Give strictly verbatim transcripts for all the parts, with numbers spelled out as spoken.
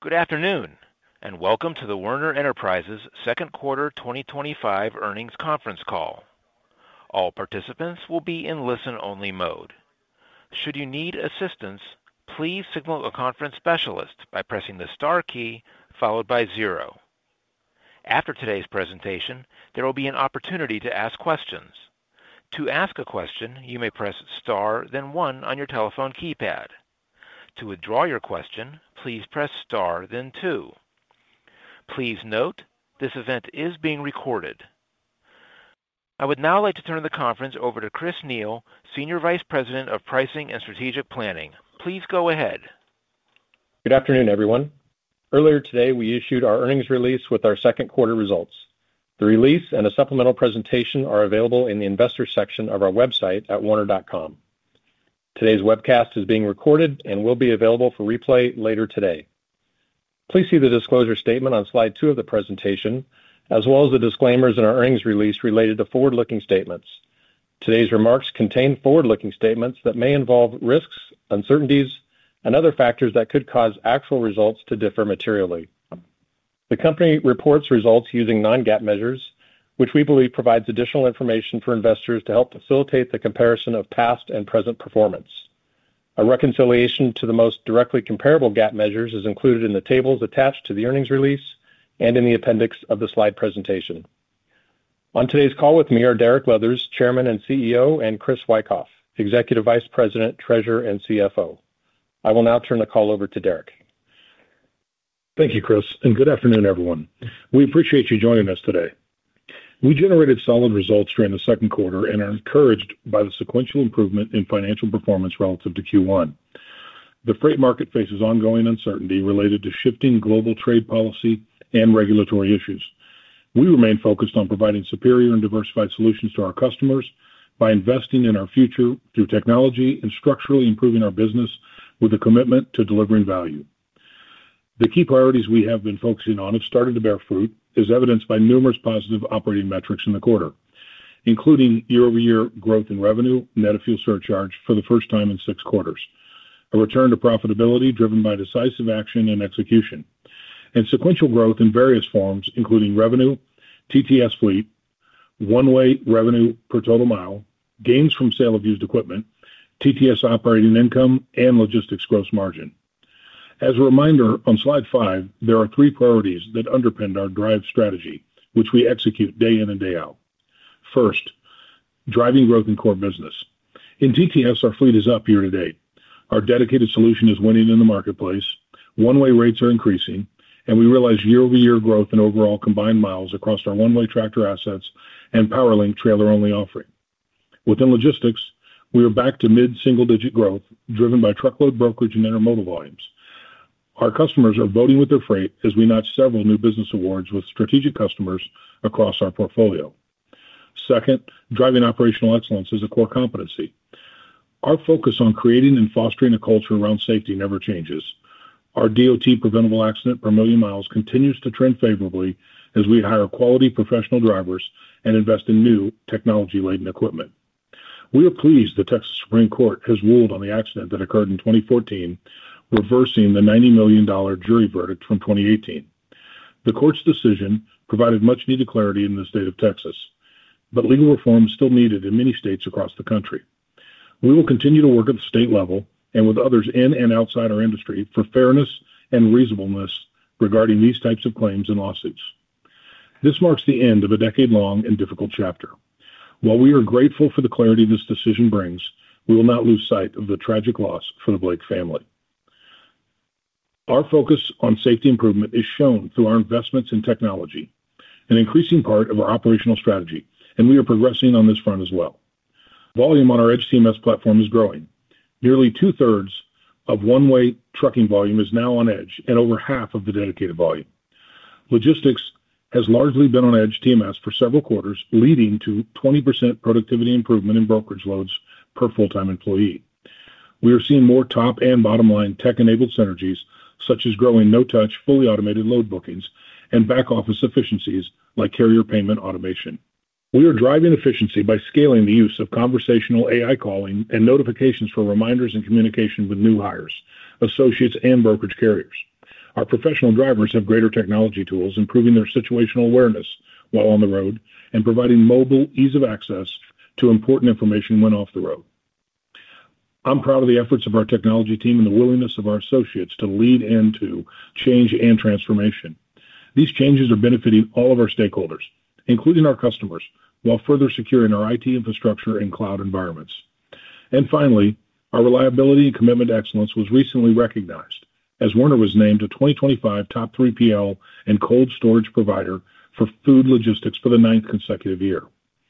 Good afternoon, and welcome to the Werner Enterprises second quarter twenty twenty-five earnings conference call. All participants will be in listen-only mode. Should you need assistance, please signal a conference specialist by pressing the star key followed by zero. After today's presentation, there will be an opportunity to ask questions. To ask a question, you may press star, then one on your telephone keypad. To withdraw your question, please press star, then two. Please note, this event is being recorded. I would now like to turn the conference over to Chris Neal, Senior Vice President of Pricing and Strategic Planning. Please go ahead. Good afternoon, everyone. Earlier today, we issued our earnings release with our second quarter results. The release and a supplemental presentation are available in the investor section of our website at werner dot com. Today's webcast is being recorded and will be available for replay later today. Please see the disclosure statement on slide two of the presentation, as well as the disclaimers in our earnings release related to forward-looking statements. Today's remarks contain forward-looking statements that may involve risks, uncertainties, and other factors that could cause actual results to differ materially. The company reports results using non-GAAP measures, which we believe provides additional information for investors to help facilitate the comparison of past and present performance. A reconciliation to the most directly comparable GAAP measures is included in the tables attached to the earnings release and in the appendix of the slide presentation. On today's call with me are Derek Leathers, Chairman and C E O, and Chris Wikoff, Executive Vice President, Treasurer, and C F O. I will now turn the call over to Derek. Thank you, Chris, and good afternoon, everyone. We appreciate you joining us today. We generated solid results during the second quarter and are encouraged by the sequential improvement in financial performance relative to Q one. The freight market faces ongoing uncertainty related to shifting global trade policy and regulatory issues. We remain focused on providing superior and diversified solutions to our customers by investing in our future through technology and structurally improving our business with a commitment to delivering value. The key priorities we have been focusing on have started to bear fruit, as evidenced by numerous positive operating metrics in the quarter, including year-over-year growth in revenue, net of fuel surcharge for the first time in six quarters, a return to profitability driven by decisive action and execution, and sequential growth in various forms, including revenue, T T S fleet, one-way revenue per total mile, gains from sale of used equipment, T T S operating income, and logistics gross margin. As a reminder, on slide five, there are three priorities that underpinned our DRIVE strategy, which we execute day in and day out. First, driving growth in core business. In T T S, our fleet is up year to date. Our dedicated solution is winning in the marketplace, one-way rates are increasing, and we realize year-over-year growth in overall combined miles across our one-way tractor assets and PowerLink trailer-only offering. Within logistics, we are back to mid-single-digit growth, driven by truckload brokerage and intermodal volumes. Our customers are voting with their freight as we notch several new business awards with strategic customers across our portfolio. Second, driving operational excellence is a core competency. Our focus on creating and fostering a culture around safety never changes. Our D O T preventable accident per million miles continues to trend favorably as we hire quality professional drivers and invest in new technology-laden equipment. We are pleased the Texas Supreme Court has ruled on the accident that occurred in twenty fourteen, reversing the ninety million dollars jury verdict from twenty eighteen. The court's decision provided much-needed clarity in the state of Texas, but legal reform is still needed in many states across the country. We will continue to work at the state level and with others in and outside our industry for fairness and reasonableness regarding these types of claims and lawsuits. This marks the end of a decade-long and difficult chapter. While we are grateful for the clarity this decision brings, we will not lose sight of the tragic loss for the Blake family. Our focus on safety improvement is shown through our investments in technology, an increasing part of our operational strategy, and we are progressing on this front as well. Volume on our Edge T M S platform is growing. Nearly two-thirds of one-way trucking volume is now on Edge, and over half of the dedicated volume. Logistics has largely been on Edge T M S for several quarters, leading to twenty percent productivity improvement in brokerage loads per full-time employee. We are seeing more top and bottom-line tech-enabled synergies, such as growing no-touch, fully automated load bookings and back-office efficiencies like carrier payment automation. We are driving efficiency by scaling the use of conversational A I calling and notifications for reminders and communication with new hires, associates, and brokerage carriers. Our professional drivers have greater technology tools, improving their situational awareness while on the road and providing mobile ease of access to important information when off the road. I'm proud of the efforts of our technology team and the willingness of our associates to lead into change and transformation. These changes are benefiting all of our stakeholders, including our customers, while further securing our I T infrastructure and cloud environments. And finally, our reliability and commitment to excellence was recently recognized, as Werner was named a twenty twenty-five top three P L and cold storage provider for food logistics for the ninth consecutive year.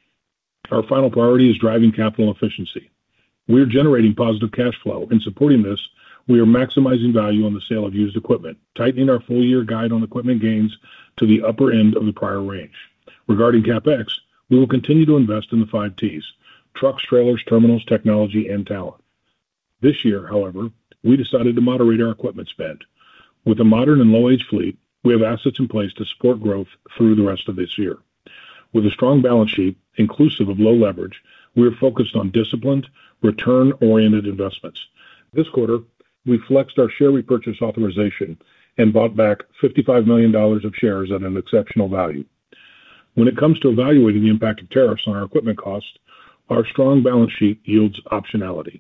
Our final priority is driving capital efficiency. We are generating positive cash flow. In supporting this, we are maximizing value on the sale of used equipment, tightening our full-year guide on equipment gains to the upper end of the prior range. Regarding CapEx, we will continue to invest in the five T's: trucks, trailers, terminals, technology, and talent. This year, however, we decided to moderate our equipment spend. With a modern and low-age fleet, we have assets in place to support growth through the rest of this year. With a strong balance sheet, inclusive of low leverage, we are focused on disciplined, return-oriented investments. This quarter, we flexed our share repurchase authorization and bought back fifty-five million dollars of shares at an exceptional value. When it comes to evaluating the impact of tariffs on our equipment costs, our strong balance sheet yields optionality.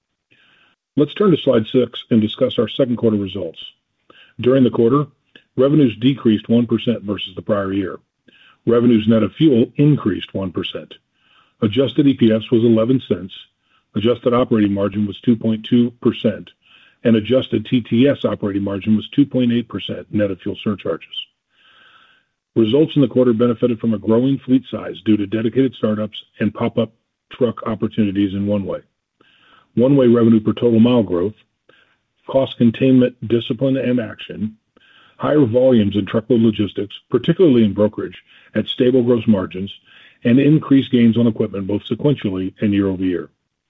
Let's turn to slide six and discuss our second quarter results. During the quarter, revenues decreased one percent versus the prior year. Revenues net of fuel increased one percent. Adjusted E P S was eleven cents, adjusted operating margin was two point two percent, and adjusted T T S operating margin was two point eight percent net of fuel surcharges. Results in the quarter benefited from a growing fleet size due to dedicated startups and pop-up truck opportunities in one-way. One-way revenue per total mile growth, cost containment, discipline, and action, higher volumes in truckload logistics, particularly in brokerage, at stable gross margins, and increased gains on equipment both sequentially and year-over-year.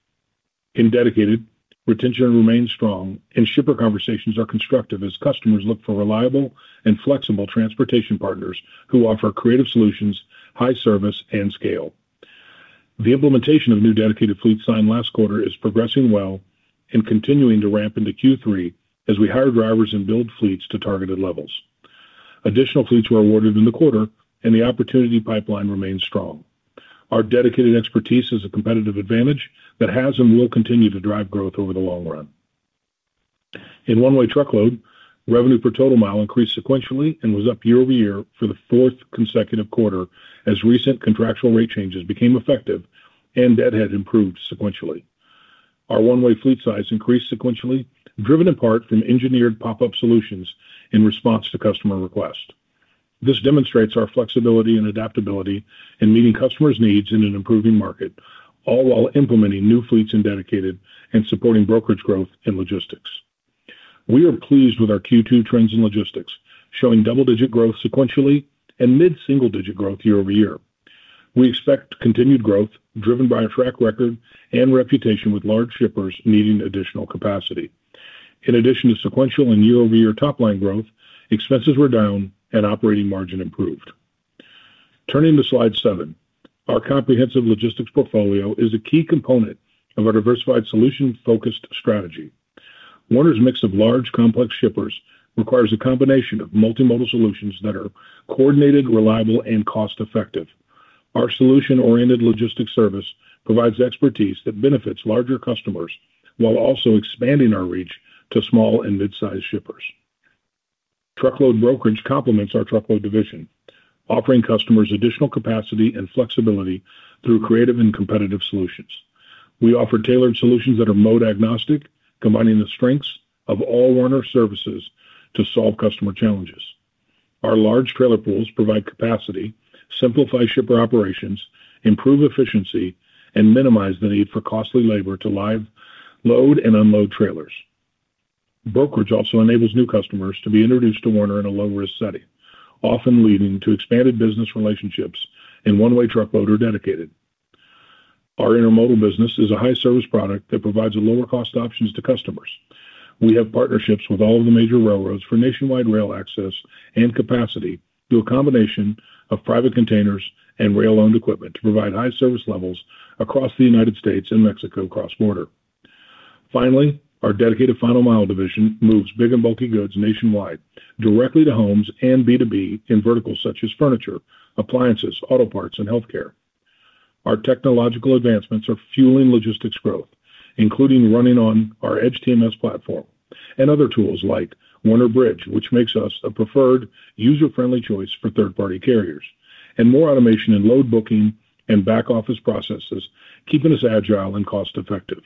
In dedicated, retention remains strong, and shipper conversations are constructive as customers look for reliable and flexible transportation partners who offer creative solutions, high service, and scale. The implementation of new dedicated fleets signed last quarter is progressing well and continuing to ramp into Q three as we hire drivers and build fleets to targeted levels. Additional fleets were awarded in the quarter, and the opportunity pipeline remains strong. Our dedicated expertise is a competitive advantage that has and will continue to drive growth over the long run. In one-way truckload, revenue per total mile increased sequentially and was up year-over-year for the fourth consecutive quarter as recent contractual rate changes became effective and deadhead improved sequentially. Our one-way fleet size increased sequentially, driven in part from engineered pop-up solutions in response to customer requests. This demonstrates our flexibility and adaptability in meeting customers' needs in an improving market, all while implementing new fleets in dedicated and supporting brokerage growth in logistics. We are pleased with our Q two trends in logistics, showing double-digit growth sequentially and mid-single-digit growth year-over-year. We expect continued growth driven by our track record and reputation with large shippers needing additional capacity. In addition to sequential and year-over-year top-line growth, expenses were down and operating margin improved. Turning to slide seven, our comprehensive logistics portfolio is a key component of our diversified solution-focused strategy. Werner's mix of large, complex shippers requires a combination of multimodal solutions that are coordinated, reliable, and cost-effective. Our solution-oriented logistics service provides expertise that benefits larger customers while also expanding our reach to small and mid-sized shippers. Truckload brokerage complements our truckload division, offering customers additional capacity and flexibility through creative and competitive solutions. We offer tailored solutions that are mode agnostic, combining the strengths of all Werner services to solve customer challenges. Our large trailer pools provide capacity, simplify shipper operations, improve efficiency, and minimize the need for costly labor to live load and unload trailers. Brokerage also enables new customers to be introduced to Werner in a low-risk setting, often leading to expanded business relationships in one-way truckload or dedicated. Our intermodal business is a high-service product that provides a lower-cost options to customers. We have partnerships with all of the major railroads for nationwide rail access and capacity through a combination of private containers and rail-owned equipment to provide high service levels across the United States and Mexico cross-border. Finally, Our dedicated final mile division moves big and bulky goods nationwide, directly to homes and B two B in verticals such as furniture, appliances, auto parts, and healthcare. Our technological advancements are fueling logistics growth, including running on our Edge T M S platform and other tools like Werner Bridge, which makes us a preferred user-friendly choice for third-party carriers, and more automation in load booking and back-office processes, keeping us agile and cost-effective.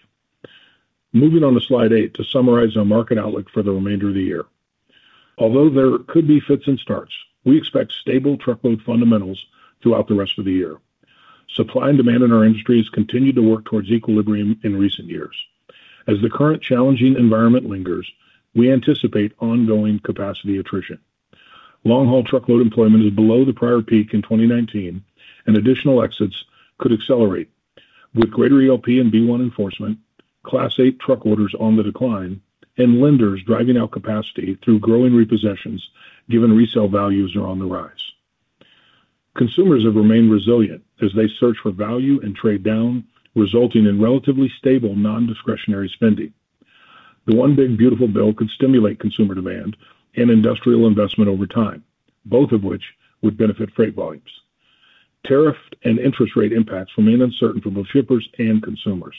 Moving on to slide eight to summarize our market outlook for the remainder of the year. Although there could be fits and starts, we expect stable truckload fundamentals throughout the rest of the year. Supply and demand in our industry has continued to work towards equilibrium in recent years. As the current challenging environment lingers, we anticipate ongoing capacity attrition. Long-haul truckload employment is below the prior peak in twenty nineteen, and additional exits could accelerate. With greater E L P and B one enforcement, Class eight truck orders on the decline, and lenders driving out capacity through growing repossessions, given resale values are on the rise. Consumers have remained resilient as they search for value and trade down, resulting in relatively stable non-discretionary spending. The One Big Beautiful Bill could stimulate consumer demand and industrial investment over time, both of which would benefit freight volumes. Tariff and interest rate impacts remain uncertain for both shippers and consumers.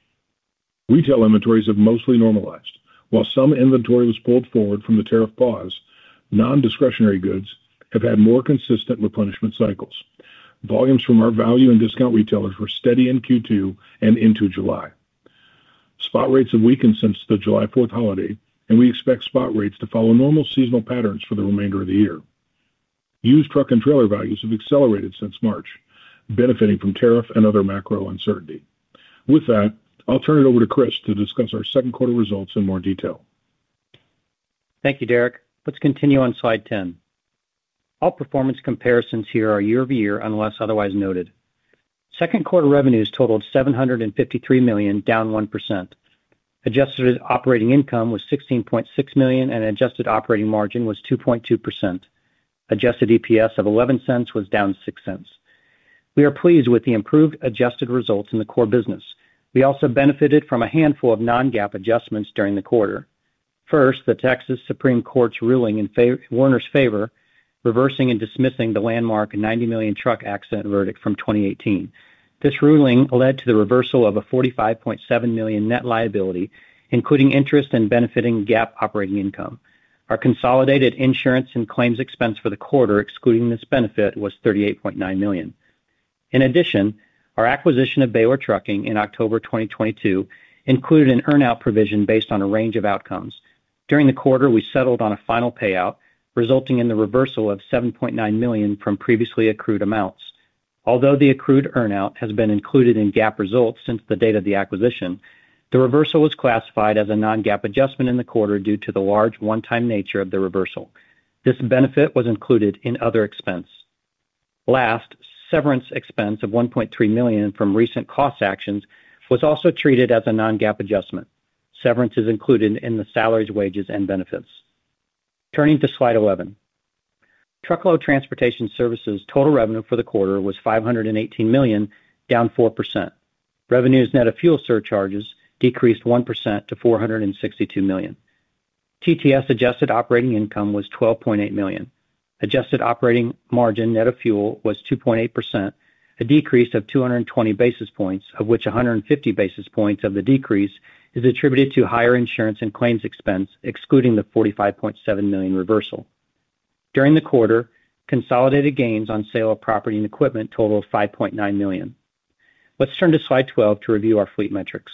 Retail inventories have mostly normalized. While some inventory was pulled forward from the tariff pause, non-discretionary goods have had more consistent replenishment cycles. Volumes from our value and discount retailers were steady in Q two and into July. Spot rates have weakened since the July fourth holiday, and we expect spot rates to follow normal seasonal patterns for the remainder of the year. Used truck and trailer values have accelerated since March, benefiting from tariff and other macro uncertainty. With that, I'll turn it over to Chris to discuss our second quarter results in more detail. Thank you, Derek. Let's continue on slide ten. All performance comparisons here are year-over-year unless otherwise noted. Second quarter revenues totaled seven hundred fifty-three million dollars, down one percent. Adjusted operating income was sixteen point six million dollars and adjusted operating margin was two point two percent. Adjusted E P S of eleven cents was down six cents. We are pleased with the improved adjusted results in the core business. We also benefited from a handful of non-GAAP adjustments during the quarter. First, the Texas Supreme Court's ruling in favor, Werner's favor, reversing and dismissing the landmark ninety million truck accident verdict from twenty eighteen. This ruling led to the reversal of a forty-five point seven million dollars net liability, including interest and benefiting GAAP operating income. Our consolidated insurance and claims expense for the quarter, excluding this benefit, was thirty-eight point nine million dollars. In addition, our acquisition of Baylor Trucking in October twenty twenty-two included an earnout provision based on a range of outcomes. During the quarter, we settled on a final payout, resulting in the reversal of seven point nine million dollars from previously accrued amounts. Although the accrued earnout has been included in GAAP results since the date of the acquisition, the reversal was classified as a non-GAAP adjustment in the quarter due to the large one-time nature of the reversal. This benefit was included in other expense. Last, severance expense of one point three million dollars from recent cost actions was also treated as a non-GAAP adjustment. Severance is included in the salaries, wages, and benefits. Turning to slide eleven. Truckload Transportation Services total revenue for the quarter was five hundred eighteen million dollars, down four percent. Revenues net of fuel surcharges decreased one percent to four hundred sixty-two million dollars. T T S adjusted operating income was twelve point eight million dollars. Adjusted operating margin net of fuel was two point eight percent, a decrease of two hundred twenty basis points, of which one hundred fifty basis points of the decrease is attributed to higher insurance and claims expense, excluding the forty-five point seven million dollars reversal. During the quarter, consolidated gains on sale of property and equipment totaled five point nine million dollars. Let's turn to slide twelve to review our fleet metrics.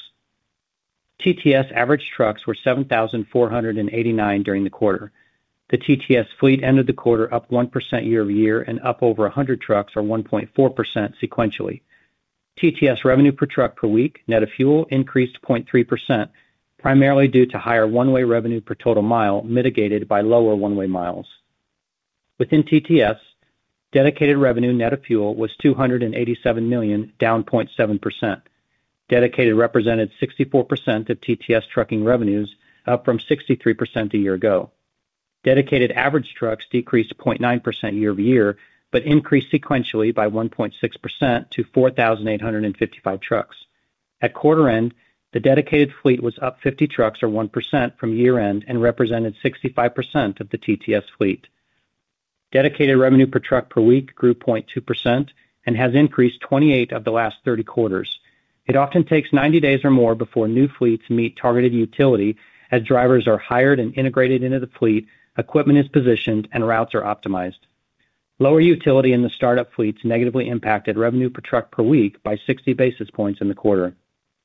T T S average trucks were seven thousand four hundred eighty-nine during the quarter. The T T S fleet ended the quarter up one percent year-over-year and up over one hundred trucks or one point four percent sequentially. T T S revenue per truck per week, net of fuel, increased zero point three percent, primarily due to higher one-way revenue per total mile, mitigated by lower one-way miles. Within T T S, dedicated revenue net of fuel was two hundred eighty-seven million dollars, down zero point seven percent. Dedicated represented sixty-four percent of T T S trucking revenues, up from sixty-three percent a year ago. Dedicated average trucks decreased zero point nine percent year-over-year, but increased sequentially by one point six percent to four thousand eight hundred fifty-five trucks. At quarter end, The dedicated fleet was up fifty trucks or one percent from year-end and represented sixty-five percent of the T T S fleet. Dedicated revenue per truck per week grew zero point two percent and has increased twenty-eight of the last thirty quarters. It often takes ninety days or more before new fleets meet targeted utility as drivers are hired and integrated into the fleet, equipment is positioned, and routes are optimized. Lower utility in the startup fleets negatively impacted revenue per truck per week by sixty basis points in the quarter.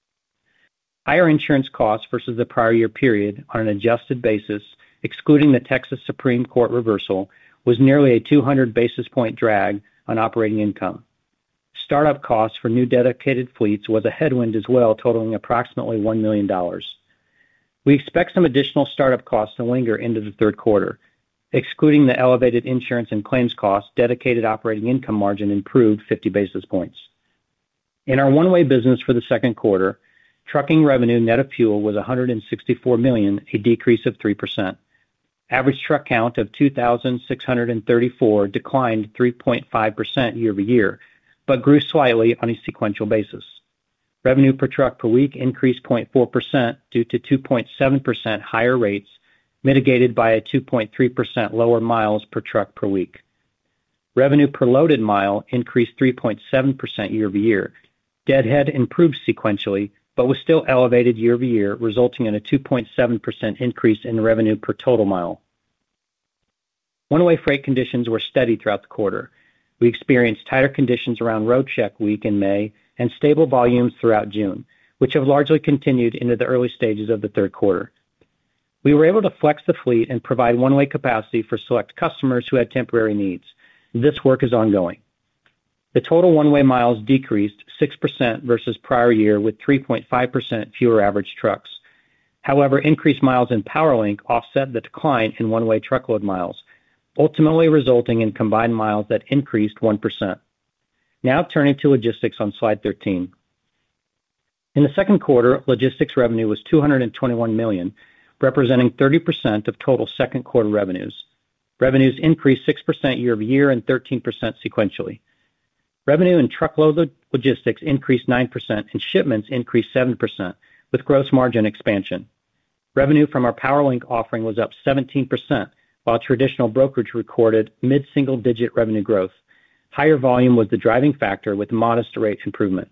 Higher insurance costs versus the prior year period on an adjusted basis, excluding the Texas Supreme Court reversal, was nearly a two hundred basis point drag on operating income. Startup costs for new dedicated fleets was a headwind as well, totaling approximately one million dollars. We expect some additional startup costs to linger into the third quarter. Excluding the elevated insurance and claims costs, dedicated operating income margin improved fifty basis points. In our one-way business for the second quarter, trucking revenue net of fuel was one hundred sixty-four million dollars, a decrease of three percent. Average truck count of two thousand six hundred thirty-four declined three point five percent year-over-year, but grew slightly on a sequential basis. Revenue per truck per week increased zero point four percent due to two point seven percent higher rates, mitigated by a two point three percent lower miles per truck per week. Revenue per loaded mile increased three point seven percent year-over-year. Deadhead improved sequentially, but was still elevated year-over-year, resulting in a two point seven percent increase in revenue per total mile. One-way freight conditions were steady throughout the quarter. We experienced tighter conditions around Road Check Week in May and stable volumes throughout June, which have largely continued into the early stages of the third quarter. We were able to flex the fleet and provide one-way capacity for select customers who had temporary needs. This work is ongoing. The total one-way miles decreased six percent versus prior year with three point five percent fewer average trucks. However, increased miles in PowerLink offset the decline in one-way truckload miles, ultimately resulting in combined miles that increased one percent. Now turning to logistics on slide thirteen. In the second quarter, logistics revenue was two hundred twenty-one million dollars, representing thirty percent of total second quarter revenues. Revenues increased six percent year-over-year and thirteen percent sequentially. Revenue in truckload logistics increased nine percent and shipments increased seven percent, with gross margin expansion. Revenue from our PowerLink offering was up seventeen percent, while traditional brokerage recorded mid-single-digit revenue growth. Higher volume was the driving factor with modest rate improvement.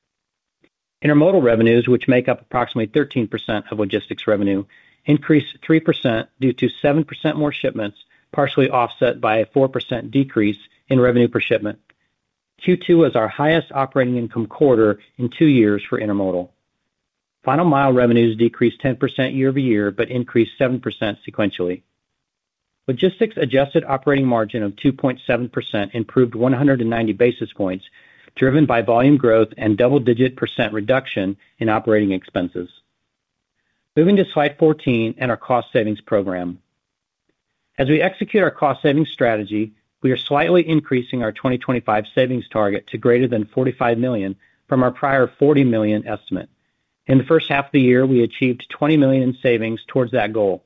Intermodal revenues, which make up approximately thirteen percent of logistics revenue, increased three percent due to seven percent more shipments, partially offset by a four percent decrease in revenue per shipment. Q two was our highest operating income quarter in two years for intermodal. Final mile revenues decreased ten percent year-over-year, but increased seven percent sequentially. Logistics adjusted operating margin of two point seven percent improved one hundred ninety basis points, driven by volume growth and double-digit percent reduction in operating expenses. Moving to slide fourteen and our cost savings program. As we execute our cost savings strategy, we are slightly increasing our twenty twenty-five savings target to greater than forty-five million dollars from our prior forty million dollars estimate. In the first half of the year, we achieved twenty million dollars in savings towards that goal.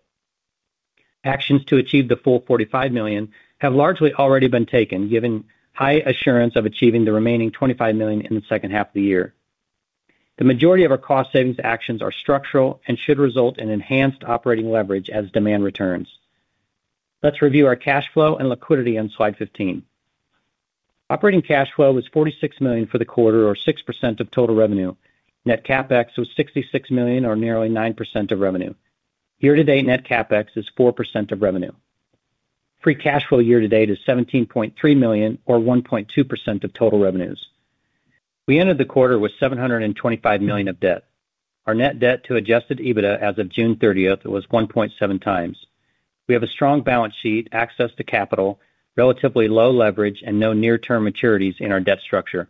Actions to achieve the full forty-five million dollars have largely already been taken, given high assurance of achieving the remaining twenty-five million dollars in the second half of the year. The majority of our cost savings actions are structural and should result in enhanced operating leverage as demand returns. Let's review our cash flow and liquidity on slide fifteen. Operating cash flow was forty-six million dollars for the quarter, or six percent of total revenue. Net CapEx was sixty-six million dollars, or nearly nine percent of revenue. Year-to-date net CapEx is four percent of revenue. Free cash flow year-to-date is seventeen point three million dollars, or one point two percent of total revenues. We ended the quarter with seven hundred twenty-five million dollars of debt. Our net debt to adjusted EBITDA as of June thirtieth was one point seven times. We have a strong balance sheet, access to capital, relatively low leverage, and no near-term maturities in our debt structure.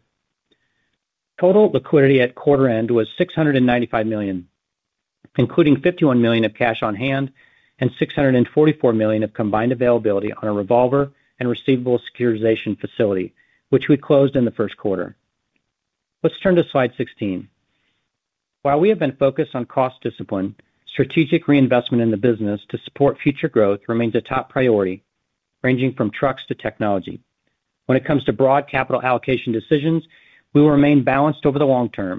Total liquidity at quarter end was six hundred ninety-five million dollars, including fifty-one million dollars of cash on hand and six hundred forty-four million dollars of combined availability on a revolver and receivable securitization facility, which we closed in the first quarter. Let's turn to slide sixteen. While we have been focused on cost discipline, strategic reinvestment in the business to support future growth remains a top priority, ranging from trucks to technology. When it comes to broad capital allocation decisions, we will remain balanced over the long term,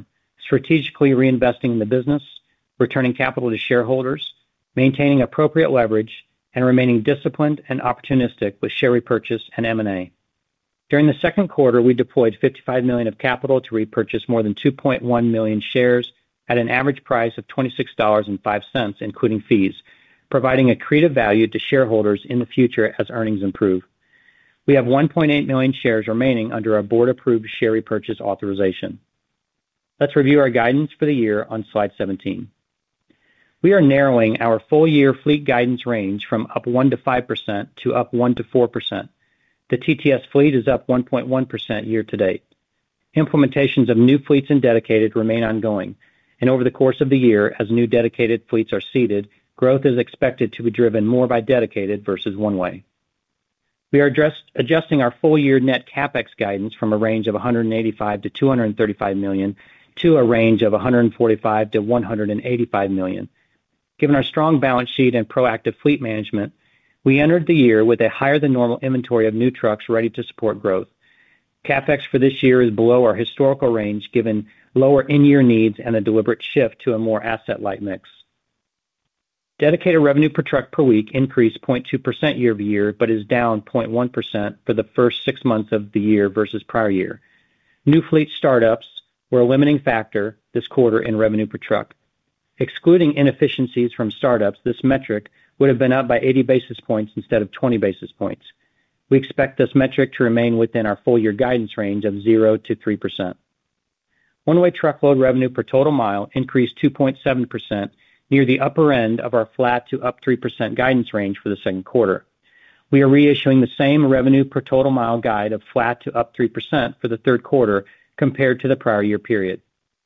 strategically reinvesting in the business, returning capital to shareholders, maintaining appropriate leverage, and remaining disciplined and opportunistic with share repurchase and M and A. During the second quarter, we deployed fifty-five million dollars of capital to repurchase more than two point one million shares at an average price of twenty-six dollars and five cents, including fees, providing accretive value to shareholders in the future as earnings improve. We have one point eight million shares remaining under our board-approved share repurchase authorization. Let's review our guidance for the year on slide seventeen. We are narrowing our full-year fleet guidance range from up one to five percent to up one to four percent. The T T S fleet is up one point one percent year-to-date. Implementations of new fleets and dedicated remain ongoing, and over the course of the year, as new dedicated fleets are seated, growth is expected to be driven more by dedicated versus one-way. We are address, adjusting our full-year net CapEx guidance from a range of one hundred eighty-five to two hundred thirty-five million to a range of one hundred forty-five to one hundred eighty-five million. Given our strong balance sheet and proactive fleet management, we entered the year with a higher than normal inventory of new trucks ready to support growth. CapEx for this year is below our historical range given lower in-year needs and a deliberate shift to a more asset-light mix. Dedicated revenue per truck per week increased zero point two percent year-over-year, but is down zero point one percent for the first six months of the year versus prior year. New fleet startups were a limiting factor this quarter in revenue per truck. Excluding inefficiencies from startups, this metric would have been up by eighty basis points instead of twenty basis points. We expect this metric to remain within our full-year guidance range of zero to three percent. One-way truckload revenue per total mile increased two point seven percent, near the upper end of our flat to up three percent guidance range for the second quarter. We are reissuing the same revenue per total mile guide of flat to up three percent for the third quarter compared to the prior year period.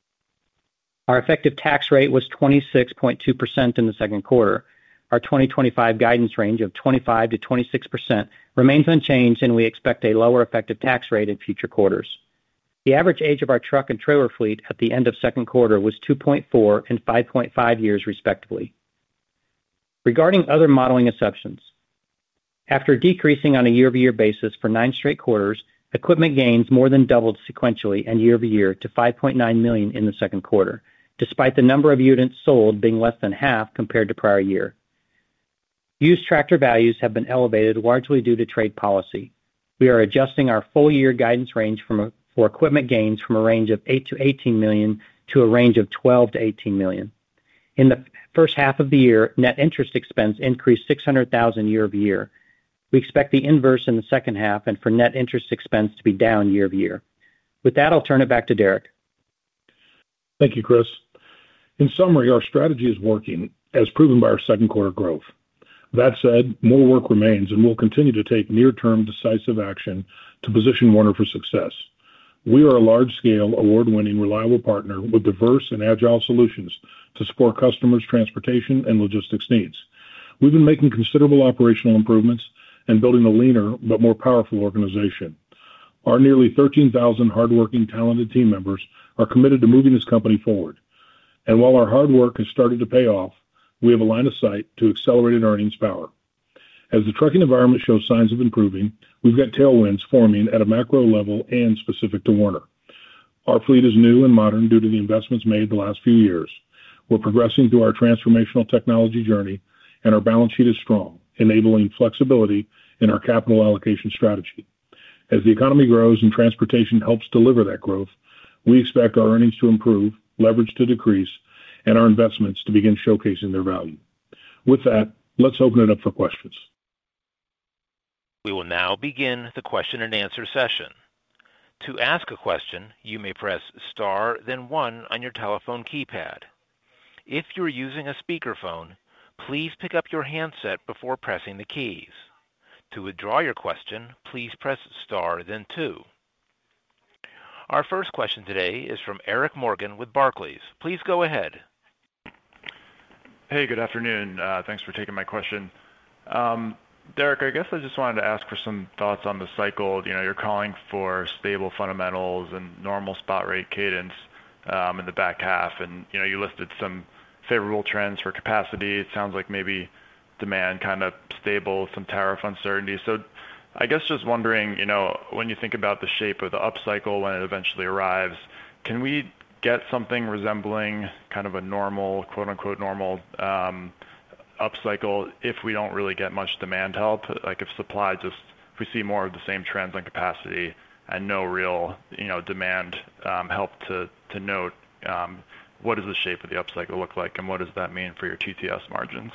Our effective tax rate was twenty-six point two percent in the second quarter. Our twenty twenty-five guidance range of twenty-five to twenty-six percent remains unchanged, and we expect a lower effective tax rate in future quarters. The average age of our truck and trailer fleet at the end of second quarter was two point four and five point five years respectively. Regarding other modeling assumptions, after decreasing on a year-over-year basis for nine straight quarters, equipment gains more than doubled sequentially and year-over-year to five point nine million in the second quarter, despite the number of units sold being less than half compared to prior year. Used tractor values have been elevated largely due to trade policy. We are adjusting our full-year guidance range from a, for equipment gains from a range of eight to eighteen million to a range of twelve to eighteen million. In the first half of the year, net interest expense increased six hundred thousand year-over-year. We expect the inverse in the second half and for net interest expense to be down year-over-year. With that, I'll turn it back to Derek. Thank you, Chris. In summary, our strategy is working, as proven by our second quarter growth. That said, more work remains, and we'll continue to take near-term decisive action to position Werner for success. We are a large-scale, award-winning, reliable partner with diverse and agile solutions to support customers' transportation and logistics needs. We've been making considerable operational improvements and building a leaner but more powerful organization. Our nearly thirteen thousand hardworking, talented team members are committed to moving this company forward. And while our hard work has started to pay off, we have a line of sight to accelerated earnings power. As the trucking environment shows signs of improving, we've got tailwinds forming at a macro level and specific to Werner. Our fleet is new and modern due to the investments made the last few years. We're progressing through our transformational technology journey, and our balance sheet is strong, enabling flexibility in our capital allocation strategy. As the economy grows and transportation helps deliver that growth, we expect our earnings to improve, leverage to decrease, and our investments to begin showcasing their value. With that, let's open it up for questions. We will now begin the question and answer session. To ask a question, you may press star, then one on your telephone keypad. If you're using a speakerphone, please pick up your handset before pressing the keys. To withdraw your question, please press star, then two. Our first question today is from Eric Morgan with Barclays. Please go ahead. Hey, good afternoon. Uh, thanks for taking my question. Um, Derek, I guess I just wanted to ask for some thoughts on the cycle. You know, you're calling for stable fundamentals and normal spot rate cadence um, in the back half, and you know, you listed some favorable trends for capacity. It sounds like maybe demand kind of stable, some tariff uncertainty. So, I guess just wondering, you know, when you think about the shape of the upcycle when it eventually arrives, can we get something resembling kind of a normal, quote unquote, normal um, upcycle if we don't really get much demand help? Like if supply just, if we see more of the same trends on capacity and no real, you know, demand um, help to, to note, um, what does the shape of the upcycle look like, and what does that mean for your T T S margins?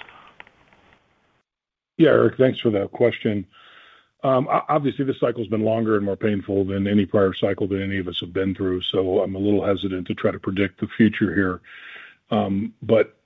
Yeah, Eric, thanks for that question. Um, obviously, this cycle's been longer and more painful than any prior cycle that any of us have been through, so I'm a little hesitant to try to predict the future here. Um, but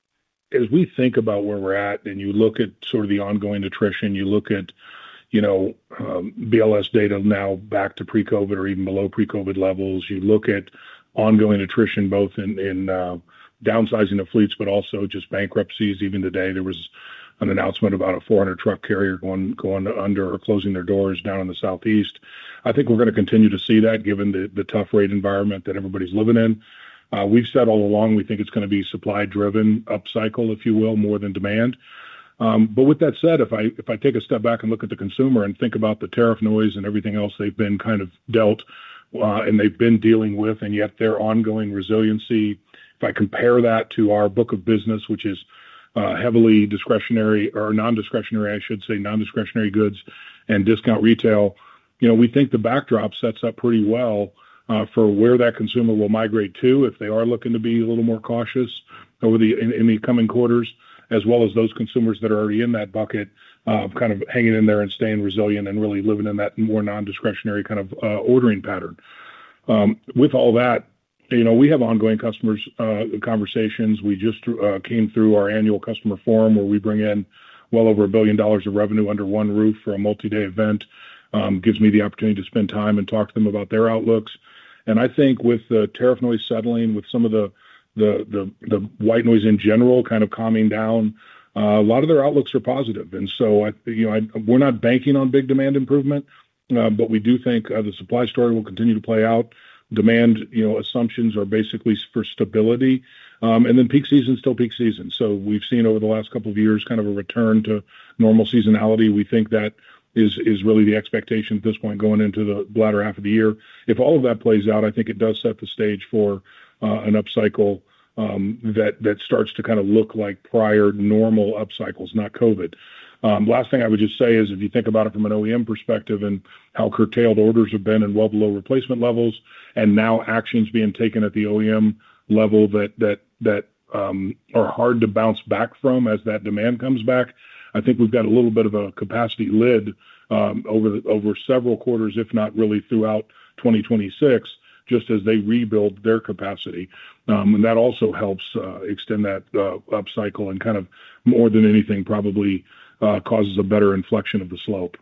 as we think about where we're at, and you look at sort of the ongoing attrition, you look at, you know, um, B L S data now back to pre-COVID or even below pre-COVID levels. You look at ongoing attrition, both in, in uh, downsizing of fleets, but also just bankruptcies. Even today, there was an announcement about a four hundred truck carrier going going under or closing their doors down in the Southeast. I think we're going to continue to see that given the, the tough rate environment that everybody's living in. Uh, we've said all along we think it's going to be supply-driven upcycle, if you will, more than demand. Um, but with that said, if I if I take a step back and look at the consumer and think about the tariff noise and everything else they've been kind of dealt uh, and they've been dealing with, and yet their ongoing resiliency, if I compare that to our book of business, which is uh, heavily discretionary or non-discretionary, I should say, non-discretionary goods and discount retail, you know, we think the backdrop sets up pretty well uh, for where that consumer will migrate to if they are looking to be a little more cautious over the in, in the coming quarters, as well as those consumers that are already in that bucket, uh, kind of hanging in there and staying resilient and really living in that more non-discretionary kind of uh, ordering pattern. Um, with all that, you know, we have ongoing customers uh, conversations. We just uh, came through our annual customer forum where we bring in well over a billion dollars of revenue under one roof for a multi-day event. Um, gives me the opportunity to spend time and talk to them about their outlooks. And I think with the tariff noise settling, with some of the the the, the white noise in general kind of calming down, uh, a lot of their outlooks are positive. And so, I, you know, I, we're not banking on big demand improvement, uh, but we do think uh, the supply story will continue to play out. Demand, you know, assumptions are basically for stability. Um, and then peak season, still peak season. So we've seen over the last couple of years kind of a return to normal seasonality. We think that is is really the expectation at this point going into the latter half of the year. If all of that plays out, I think it does set the stage for uh, an upcycle um, that that starts to kind of look like prior normal upcycles, not COVID. Um, last thing I would just say is if you think about it from an O E M perspective and how curtailed orders have been and well below replacement levels, and now actions being taken at the O E M level that that that um, are hard to bounce back from as that demand comes back, I think we've got a little bit of a capacity lid um, over the, over several quarters, if not really throughout twenty twenty-six, just as they rebuild their capacity. Um, and that also helps uh, extend that uh, upcycle and kind of more than anything probably uh, causes a better inflection of the slope.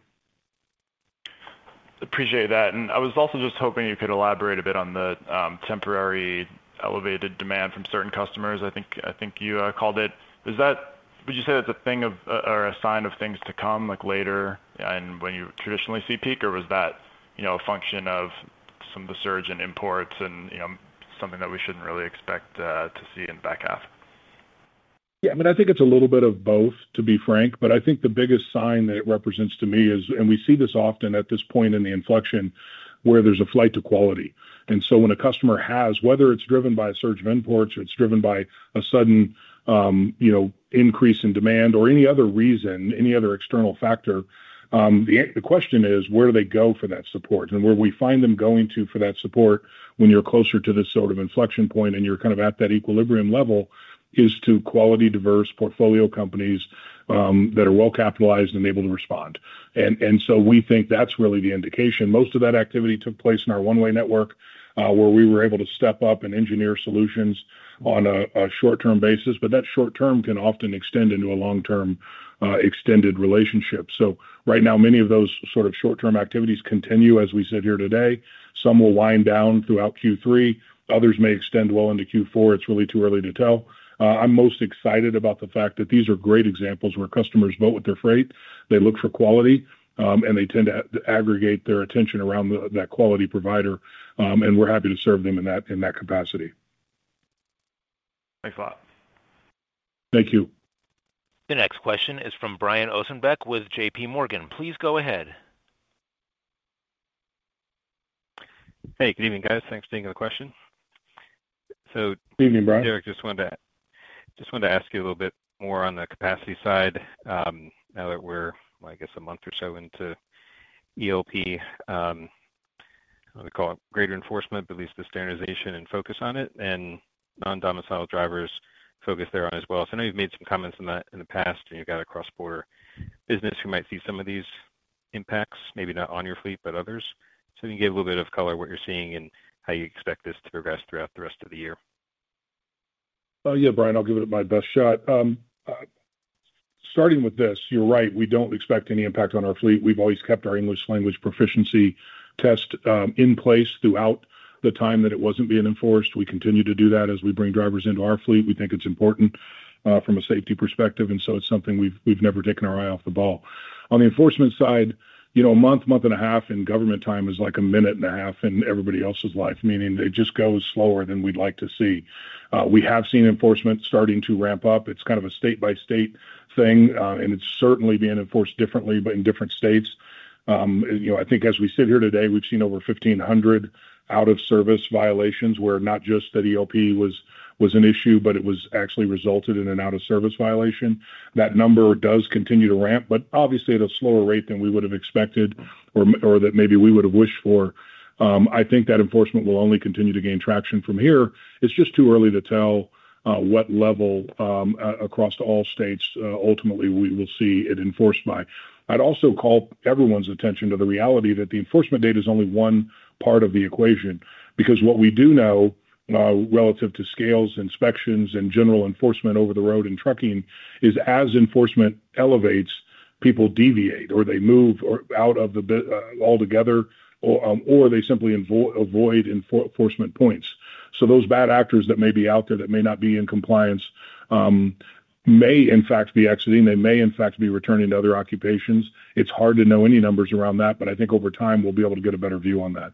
Appreciate that. And I was also just hoping you could elaborate a bit on the um, temporary elevated demand from certain customers. I think I think you uh, called it. Is that, would you say that's a thing of uh, or a sign of things to come, like later and when you traditionally see peak, or was that, you know, a function of some of the surge in imports and, you know, something that we shouldn't really expect uh, to see in the back half? Yeah, I mean, I think it's a little bit of both, to be frank, but I think the biggest sign that it represents to me is, and we see this often at this point in the inflection, where there's a flight to quality. And so when a customer has, whether it's driven by a surge of imports or it's driven by a sudden, um, you know, increase in demand or any other reason, any other external factor, um, the, the question is, where do they go for that support? And where we find them going to for that support when you're closer to this sort of inflection point and you're kind of at that equilibrium level is to quality, diverse portfolio companies um, that are well capitalized and able to respond. And and so we think that's really the indication. Most of that activity took place in our one-way network, uh, where we were able to step up and engineer solutions on a, a short-term basis, but that short-term can often extend into a long-term uh, extended relationship. So right now, many of those sort of short-term activities continue as we sit here today. Some will wind down throughout Q three. Others may extend well into Q four. It's really too early to tell. Uh, I'm most excited about the fact that these are great examples where customers vote with their freight. They look for quality, um, and they tend to, to aggregate their attention around the, that quality provider. Um, and we're happy to serve them in that in that capacity. Thanks a lot. Thank you. The next question is from Brian Ossenbeck with J P Morgan. Please go ahead. Hey, good evening, guys. Thanks for taking the question. So, Good evening, Brian. Derek, just wanted to just wanted to ask you a little bit more on the capacity side. Um, now that we're, well, I guess, a month or so into E L P, um, we call it greater enforcement, but at least the standardization and focus on it, and non-domiciled drivers focus there on as well. So I know you've made some comments on that in the past, and you've got a cross-border business who might see some of these impacts, maybe not on your fleet, but others. So you can give a little bit of color what you're seeing and how you expect this to progress throughout the rest of the year. Uh, yeah, Brian, I'll give it my best shot. Um, uh, starting with this, you're right. We don't expect any impact on our fleet. We've always kept our English language proficiency test um, in place throughout the time that it wasn't being enforced. We continue to do that as we bring drivers into our fleet. We think it's important uh, from a safety perspective, and so it's something we've we've never taken our eye off the ball. On the enforcement side, you know, a month, month and a half in government time is like a minute and a half in everybody else's life, meaning it just goes slower than we'd like to see. Uh, we have seen enforcement starting to ramp up. It's kind of a state-by-state thing, uh, and it's certainly being enforced differently, but in different states. Um, you know, I think as we sit here today, we've seen over fifteen hundred out-of-service violations where not just that E L P was was an issue, but it was actually resulted in an out-of-service violation. That number does continue to ramp, but obviously at a slower rate than we would have expected or, or that maybe we would have wished for. Um, I think that enforcement will only continue to gain traction from here. It's just too early to tell uh, what level um, uh, across all states uh, ultimately we will see it enforced by. I'd also call everyone's attention to the reality that the enforcement data is only one part of the equation, because what we do know uh, relative to scales, inspections, and general enforcement over the road and trucking is as enforcement elevates, people deviate or they move or out of the bit uh, altogether, or, um, or they simply invo- avoid enfor- enforcement points. So those bad actors that may be out there that may not be in compliance um, may in fact be exiting. They may in fact be returning to other occupations. It's hard to know any numbers around that, but I think over time we'll be able to get a better view on that.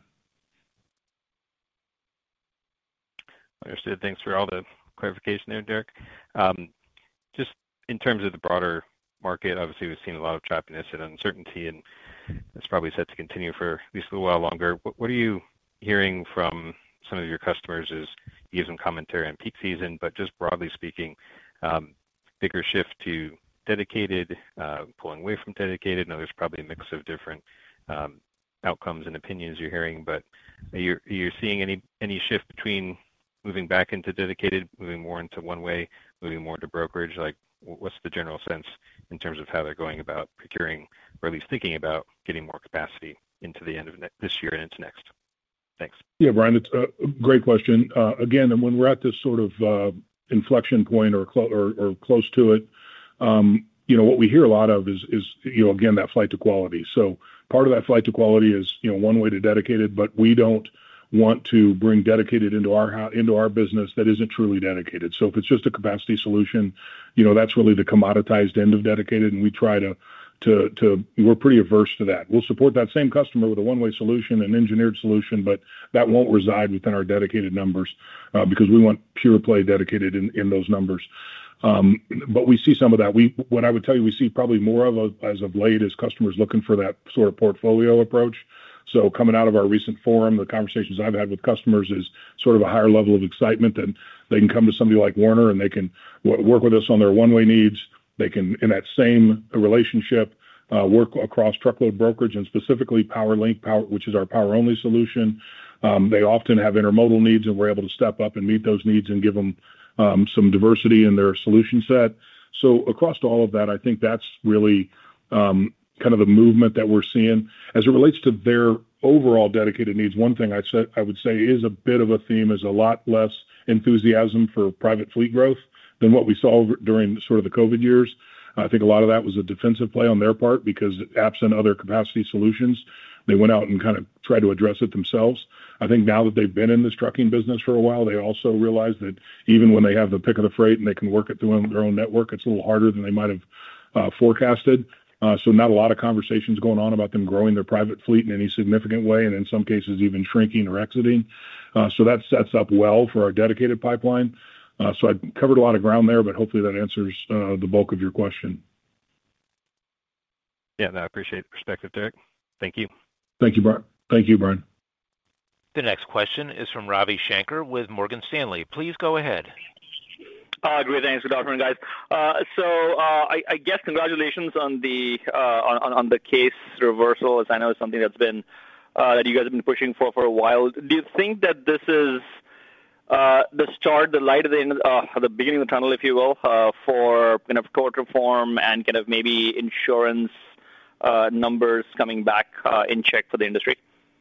Understood. Thanks for all the clarification there, Derek. Um, just in terms of the broader market, obviously we've seen a lot of choppiness and uncertainty, and it's probably set to continue for at least a little while longer. What, what are you hearing from some of your customers as you give some commentary on peak season, but just broadly speaking, um, bigger shift to dedicated, uh, pulling away from dedicated? I know there's probably a mix of different um, outcomes and opinions you're hearing, but are you, are you seeing any, any shift between moving back into dedicated, moving more into one-way, moving more into brokerage? Like, what's the general sense in terms of how they're going about procuring, or at least thinking about getting more capacity into the end of ne- this year and into next? Thanks. Yeah, Brian, it's a great question. Uh, again, and when we're at this sort of uh, inflection point or, clo- or, or close to it, um, you know, what we hear a lot of is, is, you know, again, that flight to quality. So part of that flight to quality is, you know, one way to dedicated, but we don't want to bring dedicated into our into our business that isn't truly dedicated. So if it's just a capacity solution, you know, that's really the commoditized end of dedicated, and we try to to to we're pretty averse to that. We'll support that same customer with a one-way solution, an engineered solution, but that won't reside within our dedicated numbers uh, because we want pure play dedicated in, in those numbers. Um, but we see some of that. We what I would tell you we see probably more of a, as of late is customers looking for that sort of portfolio approach. So coming out of our recent forum, the conversations I've had with customers is sort of a higher level of excitement that they can come to somebody like Werner and they can w- work with us on their one-way needs. They can, in that same relationship, uh, work across truckload brokerage and specifically PowerLink, Power, which is our power-only solution. Um, they often have intermodal needs, and we're able to step up and meet those needs and give them um, some diversity in their solution set. So across all of that, I think that's really um, kind of the movement that we're seeing. As it relates to their overall dedicated needs, one thing I said I would say is a bit of a theme is a lot less enthusiasm for private fleet growth than what we saw during sort of the COVID years. I think a lot of that was a defensive play on their part because absent other capacity solutions, they went out and kind of tried to address it themselves. I think now that they've been in this trucking business for a while, they also realize that even when they have the pick of the freight and they can work it through their own network, it's a little harder than they might have uh, forecasted. Uh, so not a lot of conversations going on about them growing their private fleet in any significant way, and in some cases even shrinking or exiting. Uh, so that sets up well for our dedicated pipeline. Uh, so I covered a lot of ground there, but hopefully that answers uh, the bulk of your question. Yeah, no, I appreciate the perspective, Derek. Thank you. Thank you, Brian. Thank you, Brian. The next question is from Ravi Shanker with Morgan Stanley. Please go ahead. Uh, great, thanks. Good afternoon, guys. Uh, so uh, I, I guess congratulations on the uh, on, on the case reversal, as I know it's something that's been uh, that you guys have been pushing for for a while. Do you think that this is uh, the start, the light at the end, of, uh, the beginning of the tunnel, if you will, uh, for kind of tort reform and kind of maybe insurance uh, numbers coming back uh, in check for the industry?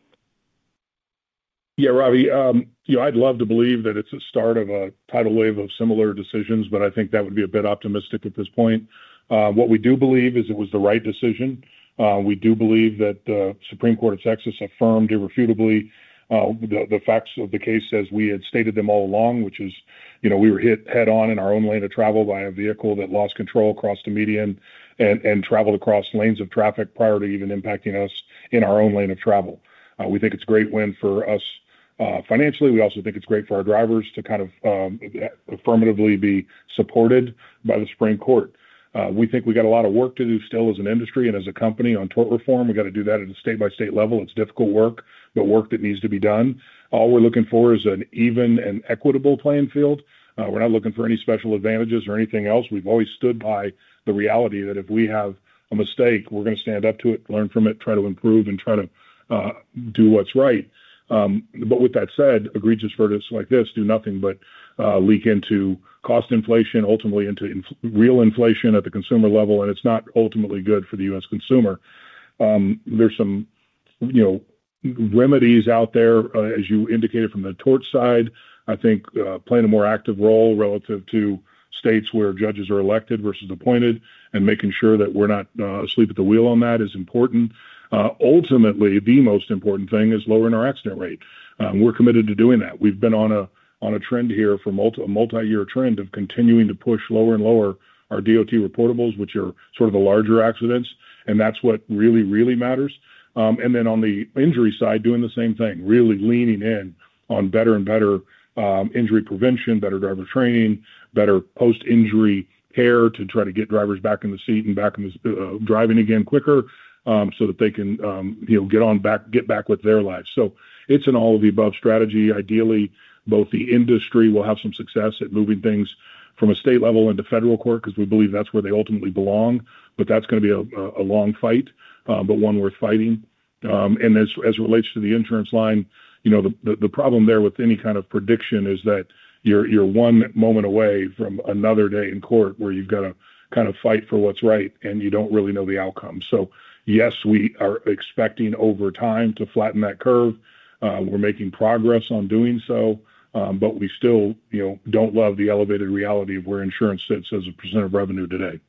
Yeah, Ravi, um, you know, I'd love to believe that it's a start of a tidal wave of similar decisions, but I think that would be a bit optimistic at this point. Uh, what we do believe is it was the right decision. Uh, we do believe that the Supreme Court of Texas affirmed irrefutably uh, the, the facts of the case as we had stated them all along, which is, you know, we were hit head on in our own lane of travel by a vehicle that lost control, crossed the median, and, and traveled across lanes of traffic prior to even impacting us in our own lane of travel. Uh, we think it's a great win for us Uh, financially. We also think it's great for our drivers to kind of um, affirmatively be supported by the Supreme Court. Uh, we think we got a lot of work to do still as an industry and as a company on tort reform. We got to do that at a state-by-state level. It's difficult work, but work that needs to be done. All we're looking for is an even and equitable playing field. Uh, we're not looking for any special advantages or anything else. We've always stood by the reality that if we have a mistake, we're going to stand up to it, learn from it, try to improve, and try to uh, do what's right. Um, but with that said, egregious verdicts like this do nothing but uh, leak into cost inflation, ultimately into inf- real inflation at the consumer level, and it's not ultimately good for the U S consumer. Um, there's some, you know, remedies out there, uh, as you indicated from the tort side. I think uh, playing a more active role relative to states where judges are elected versus appointed, and making sure that we're not uh, asleep at the wheel on that is important. Uh, ultimately, the most important thing is lowering our accident rate. Um, we're committed to doing that. We've been on a on a trend here for multi, a multi-year trend of continuing to push lower and lower our D O T reportables, which are sort of the larger accidents, and that's what really, really matters. Um, and then on the injury side, doing the same thing, really leaning in on better and better um, injury prevention, better driver training, better post-injury care to try to get drivers back in the seat and back in the uh, driving again quicker. Um, so that they can, um, you know, get on back, get back with their lives. So it's an all of the above strategy. Ideally, both the industry will have some success at moving things from a state level into federal court, because we believe that's where they ultimately belong. But that's going to be a, a long fight, uh, but one worth fighting. Um, and as as it relates to the insurance line, you know, the, the the problem there with any kind of prediction is that you're you're one moment away from another day in court where you've got to kind of fight for what's right, and you don't really know the outcome. So yes, we are expecting over time to flatten that curve. Uh, we're making progress on doing so, um, but we still, you know, don't love the elevated reality of where insurance sits as a percent of revenue today.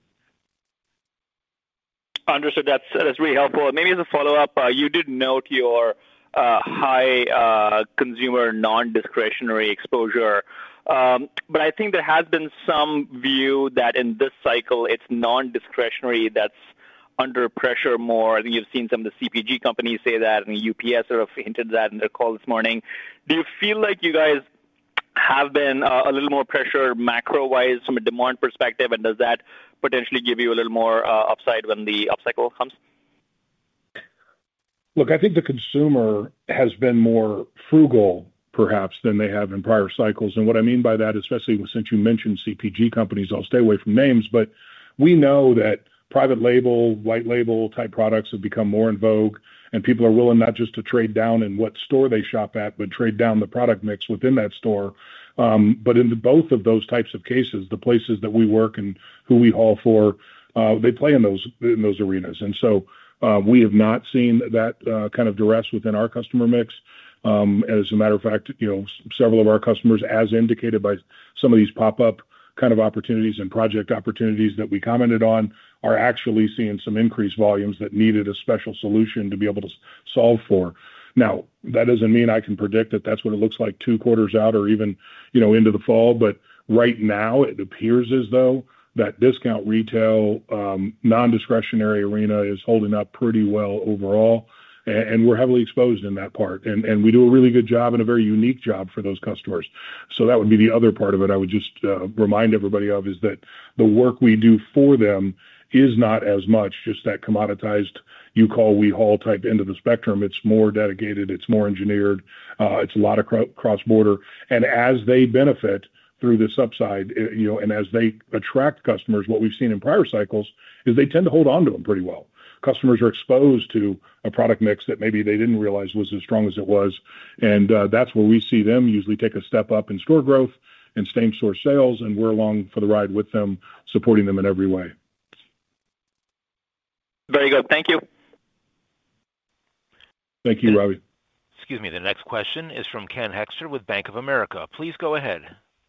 Understood. That's that's really helpful. Maybe as a follow-up, uh, you did note your uh, high uh, consumer non-discretionary exposure. Um, but I think there has been some view that in this cycle, it's non-discretionary that's under pressure more. I think you've seen some of the C P G companies say that, and U P S sort of hinted that in their call this morning. Do you feel like you guys have been uh, a little more pressure macro-wise from a demand perspective, and does that potentially give you a little more uh, upside when the upcycle comes? Look, I think the consumer has been more frugal perhaps than they have in prior cycles. And what I mean by that, especially since you mentioned C P G companies, I'll stay away from names, but we know that private label, white label type products have become more in vogue, and people are willing not just to trade down in what store they shop at, but trade down the product mix within that store. Um, but in the, both of those types of cases, the places that we work and who we haul for, uh, they play in those in those arenas. And so uh, we have not seen that uh, kind of duress within our customer mix. Um, as a matter of fact, you know, several of our customers, as indicated by some of these pop-up kind of opportunities and project opportunities that we commented on, are actually seeing some increased volumes that needed a special solution to be able to solve for. Now, that doesn't mean I can predict that that's what it looks like two quarters out or even, you know, into the fall. But right now, it appears as though that discount retail, um, non-discretionary arena is holding up pretty well overall. And we're heavily exposed in that part. And, and we do a really good job and a very unique job for those customers. So that would be the other part of it I would just uh, remind everybody of, is that the work we do for them is not as much just that commoditized you call, we haul type end of the spectrum. It's more dedicated. It's more engineered. Uh, it's a lot of cro- cross-border. And as they benefit through this upside, you know, and as they attract customers, what we've seen in prior cycles is they tend to hold on to them pretty well. Customers are exposed to a product mix that maybe they didn't realize was as strong as it was. And uh, that's where we see them usually take a step up in store growth and same-store sales, and we're along for the ride with them, supporting them in every way. Very good. Thank you. Thank you, Robbie. Excuse me. The next question is from Ken Hoexter with Bank of America. Please go ahead.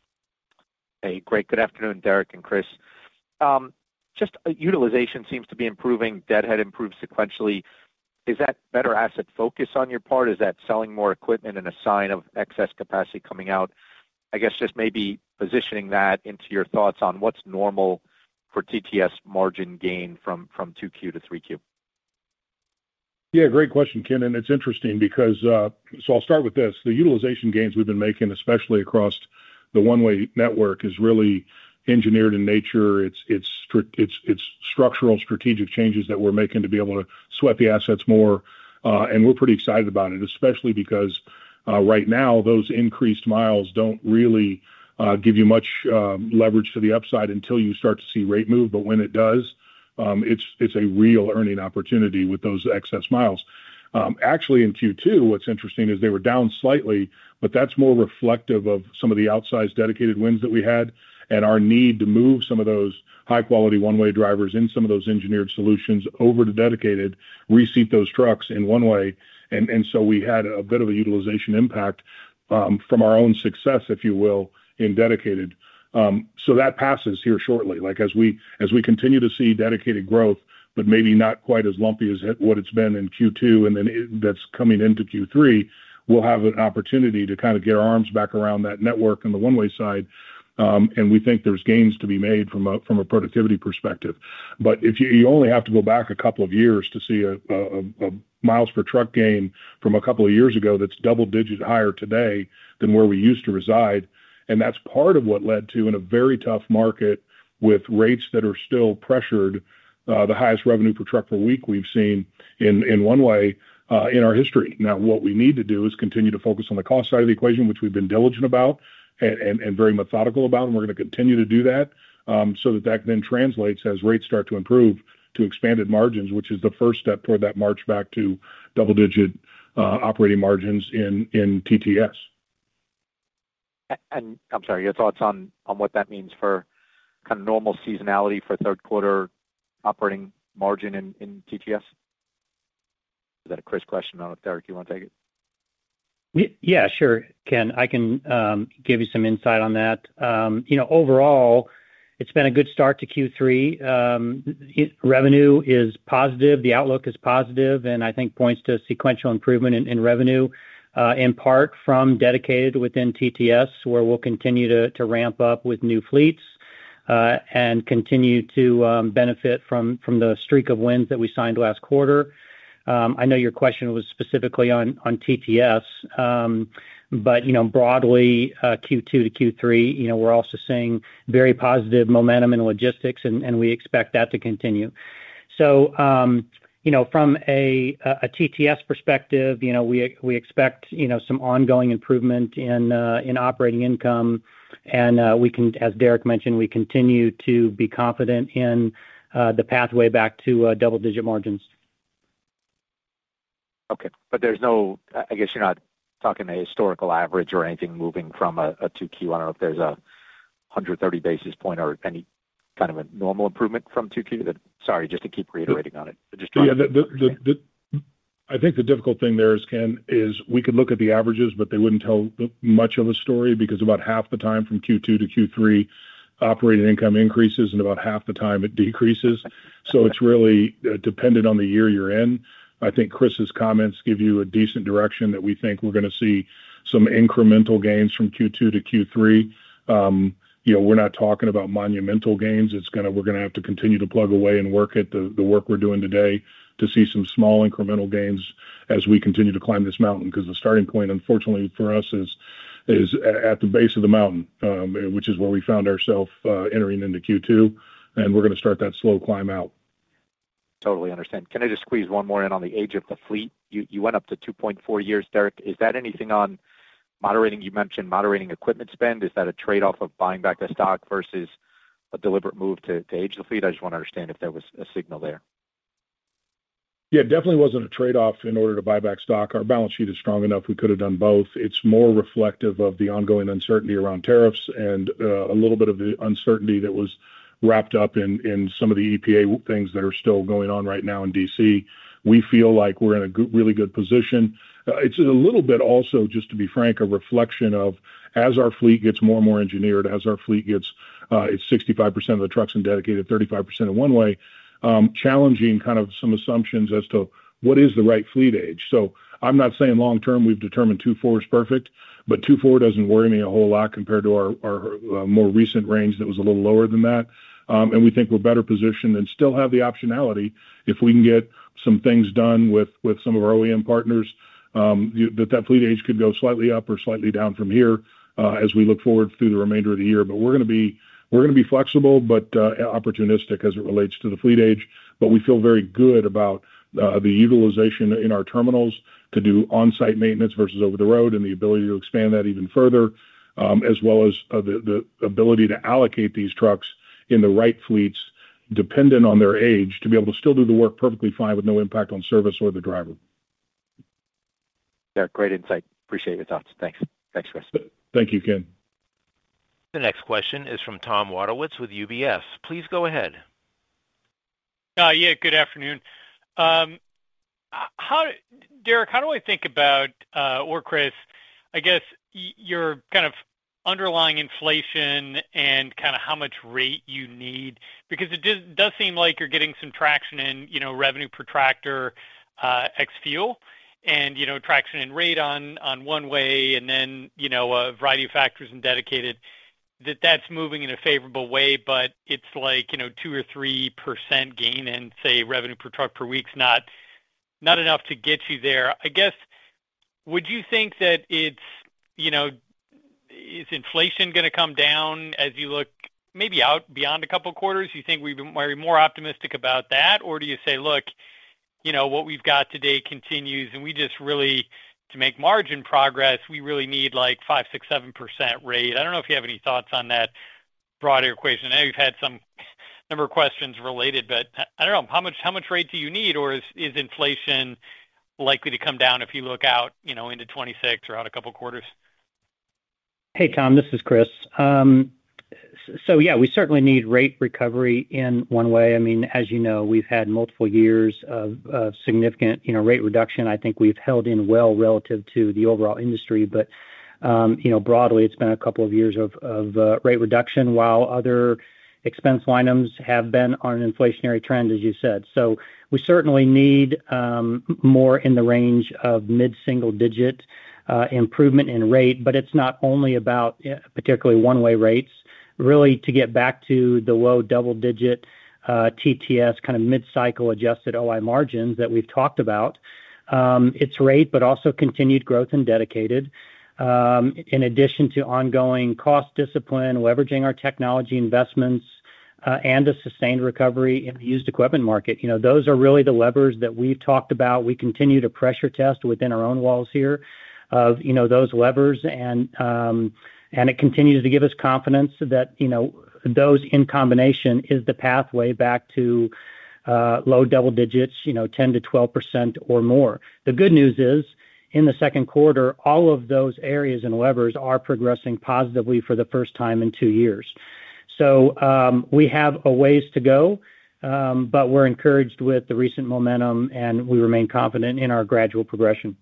Hey, great. Good afternoon, Derek and Chris. Um, just uh, utilization seems to be improving. Deadhead improved sequentially. Is that better asset focus on your part? Is that selling more equipment and a sign of excess capacity coming out? I guess just maybe positioning that into your thoughts on what's normal for T T S margin gain from, from two Q to three Q. Yeah, great question, Ken. And it's interesting because, uh, so I'll start with this. The utilization gains we've been making, especially across the one-way network, is really engineered in nature. It's, it's, it's, it's structural strategic changes that we're making to be able to sweat the assets more. Uh, and we're pretty excited about it, especially because uh, right now those increased miles don't really uh, give you much uh, leverage to the upside until you start to see rate move. But when it does, Um, it's it's a real earning opportunity with those excess miles. Um, actually, in Q two, what's interesting is they were down slightly, but that's more reflective of some of the outsized dedicated wins that we had and our need to move some of those high-quality one-way drivers in some of those engineered solutions over to dedicated, reseat those trucks in one-way. And, and so we had a bit of a utilization impact um, from our own success, if you will, in dedicated. Um, so that passes here shortly. Like as we as we continue to see dedicated growth, but maybe not quite as lumpy as what it's been in Q two, and then it, that's coming into Q three, we'll have an opportunity to kind of get our arms back around that network on the one-way side. Um, and we think there's gains to be made from a from a productivity perspective. But if you, you only have to go back a couple of years to see a, a, a miles per truck gain from a couple of years ago that's double-digit higher today than where we used to reside. And that's part of what led to, in a very tough market with rates that are still pressured, uh, the highest revenue per truck per week we've seen in, in one way uh, in our history. Now, what we need to do is continue to focus on the cost side of the equation, which we've been diligent about and, and, and very methodical about, and we're going to continue to do that um, so that that then translates as rates start to improve to expanded margins, which is the first step toward that march back to double-digit uh, operating margins in, in T T S. And I'm sorry, your thoughts on, on what that means for kind of normal seasonality for third quarter operating margin in, in T T S? Is that a Chris question? I don't know if Derek, you want to take it? Yeah, sure, Ken. I can um, give you some insight on that. Um, you know, overall, it's been a good start to Q three. Um, it, revenue is positive. The outlook is positive, and I think points to sequential improvement in, in revenue. Uh, in part from dedicated within T T S, where we'll continue to, to ramp up with new fleets uh, and continue to um, benefit from, from the streak of wins that we signed last quarter. Um, I know your question was specifically on, on T T S, um, but, you know, broadly uh, Q two to Q three, you know, we're also seeing very positive momentum in logistics, and, and we expect that to continue. So, um, You know, from a, a T T S perspective, you know, we we expect, you know, some ongoing improvement in uh, in operating income, and uh, we can, as Derek mentioned, we continue to be confident in uh, the pathway back to uh, double-digit margins. Okay, but there's no, I guess you're not talking a historical average or anything moving from a, a two Q. I don't know if there's a one hundred thirty basis point or any kind of a normal improvement from two Q. That, sorry, just to keep reiterating on it. Just yeah, the, the, the, the, I think the difficult thing there is, Ken, is we could look at the averages, but they wouldn't tell much of a story because about half the time from Q two to Q three, operating income increases, and about half the time it decreases. So it's really uh, dependent on the year you're in. I think Chris's comments give you a decent direction that we think we're going to see some incremental gains from Q two to Q three. Um, You know, we're not talking about monumental gains. It's gonna we're gonna have to continue to plug away and work at the the work we're doing today to see some small incremental gains as we continue to climb this mountain. Because the starting point, unfortunately for us, is is at the base of the mountain, um, which is where we found ourselves uh, entering into Q two. and we're going to start that slow climb out. Totally understand. Can I just squeeze one more in on the age of the fleet? You you went up to two point four years, Derek. Is that anything on moderating? You mentioned moderating equipment spend. Is that a trade-off of buying back the stock versus a deliberate move to, to age the fleet? I just want to understand if there was a signal there. Yeah, it definitely wasn't a trade-off in order to buy back stock. Our balance sheet is strong enough. We could have done both. It's more reflective of the ongoing uncertainty around tariffs and uh, a little bit of the uncertainty that was wrapped up in, in some of the E P A things that are still going on right now in D C. We feel like we're in a good, really good position. Uh, it's a little bit also, just to be frank, a reflection of as our fleet gets more and more engineered, as our fleet gets, uh, it's sixty-five percent of the trucks in dedicated, thirty-five percent in one way, um, challenging kind of some assumptions as to what is the right fleet age. So I'm not saying long-term we've determined two point four is perfect, but two point four doesn't worry me a whole lot compared to our, our uh, more recent range that was a little lower than that. Um, and we think we're better positioned and still have the optionality if we can get some things done with, with some of our O E M partners, um, you, that that fleet age could go slightly up or slightly down from here uh, as we look forward through the remainder of the year. But we're going to be we're going to be flexible but uh, opportunistic as it relates to the fleet age. But we feel very good about uh, the utilization in our terminals to do on-site maintenance versus over the road, and the ability to expand that even further, um, as well as uh, the, the ability to allocate these trucks in the right fleets, dependent on their age, to be able to still do the work perfectly fine with no impact on service or the driver. Yeah, great insight. Appreciate your thoughts. Thanks. Thanks, Chris. Thank you, Ken. The next question is from Tom Wadewitz with U B S. Please go ahead. Uh, yeah, good afternoon. Um, how, Derek, how do I think about, uh, or Chris, I guess your kind of underlying inflation and kind of how much rate you need, because it does, does seem like you're getting some traction in, you know, revenue per tractor, uh, ex fuel, and, you know, traction in rate on, on one way, and then, you know, a variety of factors in dedicated, that that's moving in a favorable way, but it's like, you know, two or three percent gain in, say, revenue per truck per week's not, not enough to get you there. I guess, would you think that it's, you know, is inflation going to come down as you look maybe out beyond a couple of quarters? You think we'd be more optimistic about that? Or do you say, look, you know, what we've got today continues, and we just really, to make margin progress, we really need like five, six, seven percent rate? I don't know if you have any thoughts on that broader equation. I know you've had some number of questions related, but I don't know, how much, how much rate do you need, or is, is inflation likely to come down if you look out, you know, into twenty-six or out a couple of quarters? Hey, Tom, this is Chris. Um, so, yeah, we certainly need rate recovery in one way. I mean, as you know, we've had multiple years of, of significant, you know, rate reduction. I think we've held in well relative to the overall industry, but, um, you know, broadly, it's been a couple of years of, of uh, rate reduction, while other expense line items have been on an inflationary trend, as you said. So we certainly need um, more in the range of mid-single digit Uh, improvement in rate, but it's not only about uh, particularly one-way rates. Really, to get back to the low double-digit uh, T T S kind of mid-cycle adjusted O I margins that we've talked about, um, it's rate, but also continued growth in dedicated. Um, in addition to ongoing cost discipline, leveraging our technology investments, uh, and a sustained recovery in the used equipment market. You know, those are really the levers that we've talked about. We continue to pressure test within our own walls here of, you know, those levers, and um, and it continues to give us confidence that, you know, those in combination is the pathway back to uh, low double digits, you know, ten to twelve percent or more. The good news is, in the second quarter, all of those areas and levers are progressing positively for the first time in two years. So um, we have a ways to go, um, but we're encouraged with the recent momentum, and we remain confident in our gradual progression.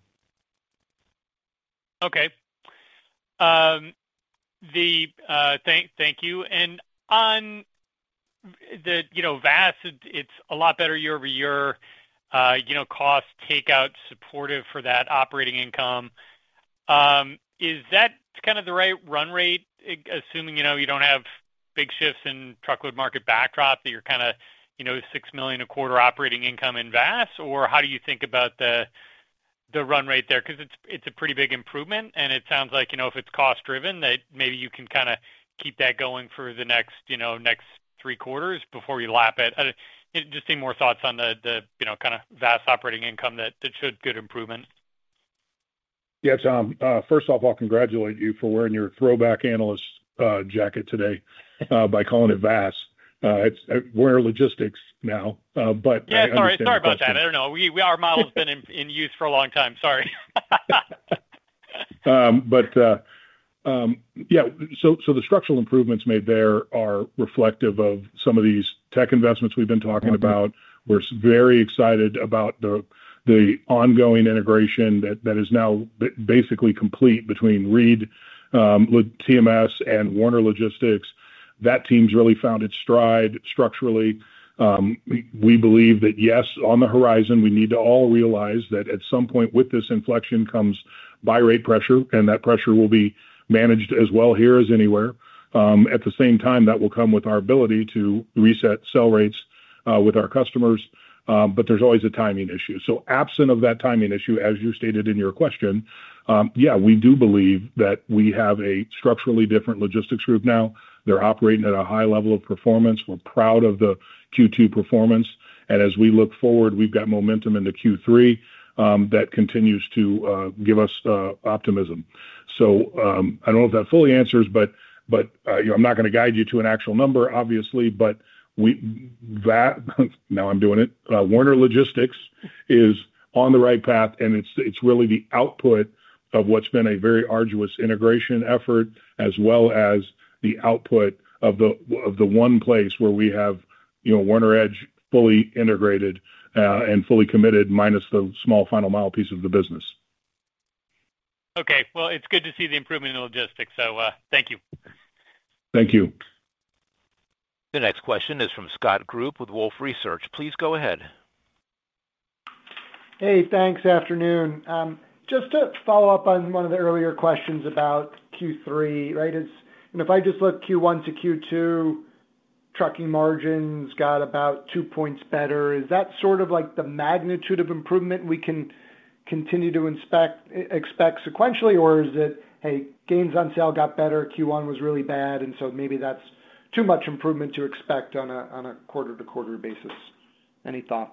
Okay. Um, the uh, thank thank you. And on the, you know, V A S, it, it's a lot better year over year. Uh, you know, cost takeout supportive for that operating income. Um, is that kind of the right run rate, assuming, you know, you don't have big shifts in truckload market backdrop, that you're kind of, you know, six million a quarter operating income in V A S, or how do you think about the the run rate there? Because it's it's a pretty big improvement, and it sounds like, you know, if it's cost driven, that maybe you can kind of keep that going for the next, you know, next three quarters before we lap it? I, it just need more thoughts on the, the you know, kind of vast operating income that, that showed good improvement. Yeah, Tom. Uh, first off, I'll congratulate you for wearing your throwback analyst uh, jacket today uh, by calling it V A S. Uh, it's uh, we're logistics now, uh, but yeah, I sorry, sorry about question. that. I don't know. We, we our model's been in, in use for a long time. Sorry. um, but uh, um, yeah, so so the structural improvements made there are reflective of some of these tech investments we've been talking mm-hmm. about. We're very excited about the the ongoing integration that, that is now basically complete between Reed, um, T M S, and Werner Logistics. That team's really found its stride structurally. Um, we, we believe that, yes, on the horizon, we need to all realize that at some point with this inflection comes buy rate pressure, and that pressure will be managed as well here as anywhere. Um, at the same time, that will come with our ability to reset sell rates uh, with our customers. Um, but there's always a timing issue. So absent of that timing issue, as you stated in your question, um, yeah, we do believe that we have a structurally different logistics group now. They're operating at a high level of performance. We're proud of the Q two performance. And as we look forward, we've got momentum into Q three um, that continues to uh, give us uh, optimism. So um, I don't know if that fully answers, but but uh, you know, I'm not going to guide you to an actual number, obviously, but We that now I'm doing it. Uh, Werner Logistics is on the right path, and it's it's really the output of what's been a very arduous integration effort, as well as the output of the of the one place where we have, you know, Werner Edge fully integrated uh, and fully committed, minus the small final mile piece of the business. Okay, well, it's good to see the improvement in logistics. So uh, thank you. Thank you. The next question is from Scott Group with Wolfe Research. Please go ahead. Hey, thanks. Afternoon. Um, just to follow up on one of the earlier questions about Q three, right? It's, and if I just look Q one to Q two, trucking margins got about two points better. Is that sort of like the magnitude of improvement we can continue to inspect, expect sequentially, or is it, hey, gains on sale got better, Q one was really bad, and so maybe that's too much improvement to expect on a on a quarter-to-quarter basis? Any thoughts?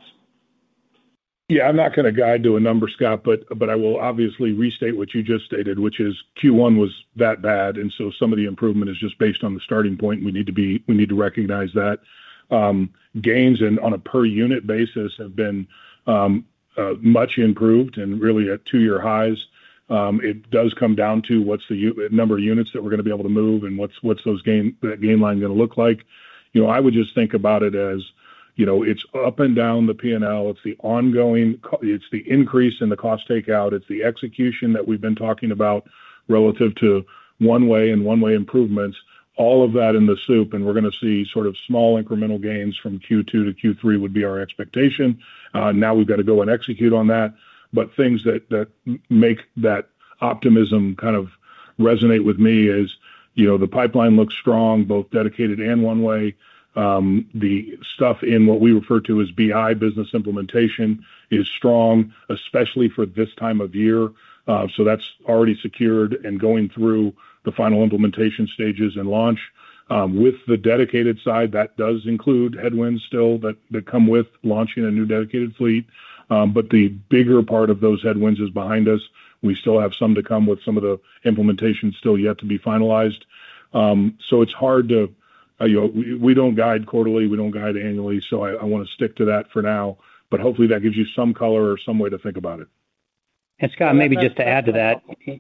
Yeah, I'm not going to guide to a number, Scott, but but I will obviously restate what you just stated, which is Q one was that bad, and so some of the improvement is just based on the starting point. We need to be we need to recognize that um, gains and on a per unit basis have been um, uh, much improved and really at two-year highs. Um, it does come down to what's the u- number of units that we're going to be able to move, and what's what's those gain that gain line going to look like. You know, I would just think about it as, you know, it's up and down the P and L. It's the ongoing, it's the increase in the cost takeout. It's the execution that we've been talking about relative to one-way and one-way improvements. All of that in the soup, and we're going to see sort of small incremental gains from Q two to Q three would be our expectation. Uh, now we've got to go and execute on that. But things that, that make that optimism kind of resonate with me is, you know, the pipeline looks strong, both dedicated and one-way. Um, the stuff in what we refer to as B I, business implementation, is strong, especially for this time of year. Uh, so that's already secured and going through the final implementation stages and launch. Um, with the dedicated side, that does include headwinds still that, that come with launching a new dedicated fleet. Um, but the bigger part of those headwinds is behind us. We still have some to come with some of the implementation still yet to be finalized. Um, so it's hard to, uh, you know, we, we don't guide quarterly, we don't guide annually, so I, I want to stick to that for now. But hopefully that gives you some color or some way to think about it. And Scott, maybe just to add to that,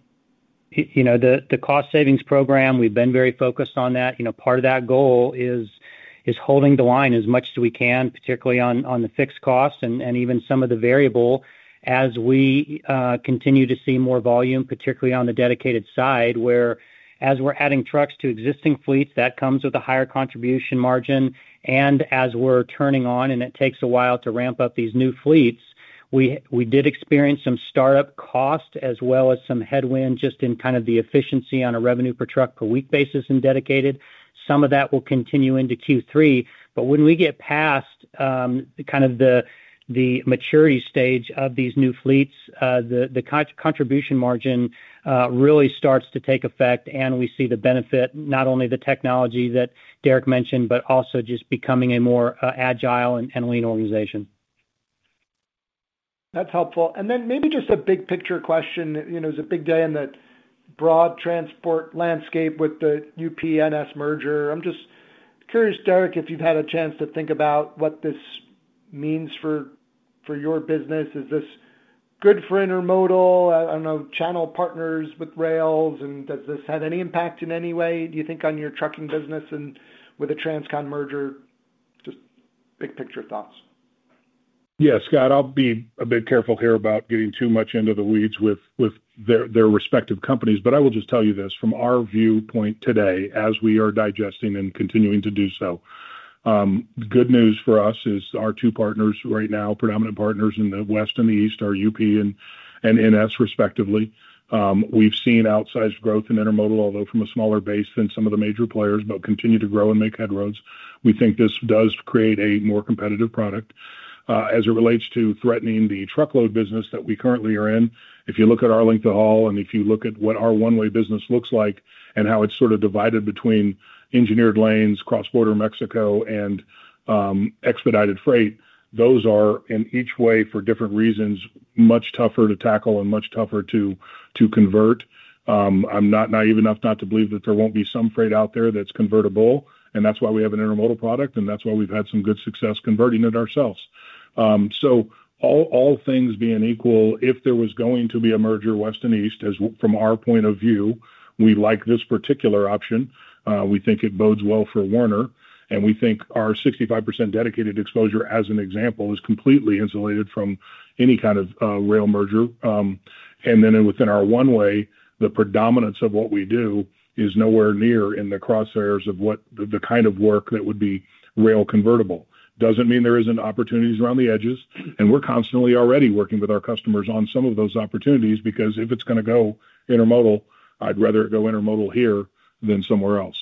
you know, the, the cost savings program, we've been very focused on that. You know, part of that goal is is holding the line as much as we can, particularly on, on the fixed costs and, and even some of the variable, as we uh, continue to see more volume, particularly on the dedicated side, where as we're adding trucks to existing fleets, that comes with a higher contribution margin. And as we're turning on, and it takes a while to ramp up these new fleets, we we did experience some startup cost as well as some headwind just in kind of the efficiency on a revenue per truck per week basis in dedicated. Some of that will continue into Q three, but when we get past um, kind of the the maturity stage of these new fleets, uh, the the con- contribution margin uh, really starts to take effect, and we see the benefit, not only the technology that Derek mentioned, but also just becoming a more uh, agile and, and lean organization. That's helpful. And then maybe just a big picture question. You know, it's a big day in the broad transport landscape with the U P N S merger. I'm just curious, Derek, if you've had a chance to think about what this means for for your business. Is this good for intermodal? I don't know, channel partners with rails, and does this have any impact in any way, do you think, on your trucking business and with a Transcon merger? Just big picture thoughts. Yeah, Scott, I'll be a bit careful here about getting too much into the weeds with, with their, their respective companies, but I will just tell you this from our viewpoint today, as we are digesting and continuing to do so. Um, good news for us is our two partners right now, predominant partners in the West and the East, are U P and, and N S respectively. Um, we've seen outsized growth in intermodal, although from a smaller base than some of the major players, but continue to grow and make headroads. We think this does create a more competitive product. Uh, as it relates to threatening the truckload business that we currently are in, if you look at our length of haul and if you look at what our one-way business looks like and how it's sort of divided between engineered lanes, cross-border Mexico, and um, expedited freight, those are in each way for different reasons much tougher to tackle and much tougher to to convert. Um, I'm not naive enough not to believe that there won't be some freight out there that's convertible, and that's why we have an intermodal product, and that's why we've had some good success converting it ourselves. Um, so all all things being equal, if there was going to be a merger west and east, as from our point of view, we like this particular option. Uh, we think it bodes well for Werner, and we think our sixty-five percent dedicated exposure, as an example, is completely insulated from any kind of uh, rail merger. Um, and then within our one-way, the predominance of what we do is nowhere near in the crosshairs of what the, the kind of work that would be rail convertible. Doesn't mean there isn't opportunities around the edges, and we're constantly already working with our customers on some of those opportunities, because if it's going to go intermodal, I'd rather it go intermodal here than somewhere else.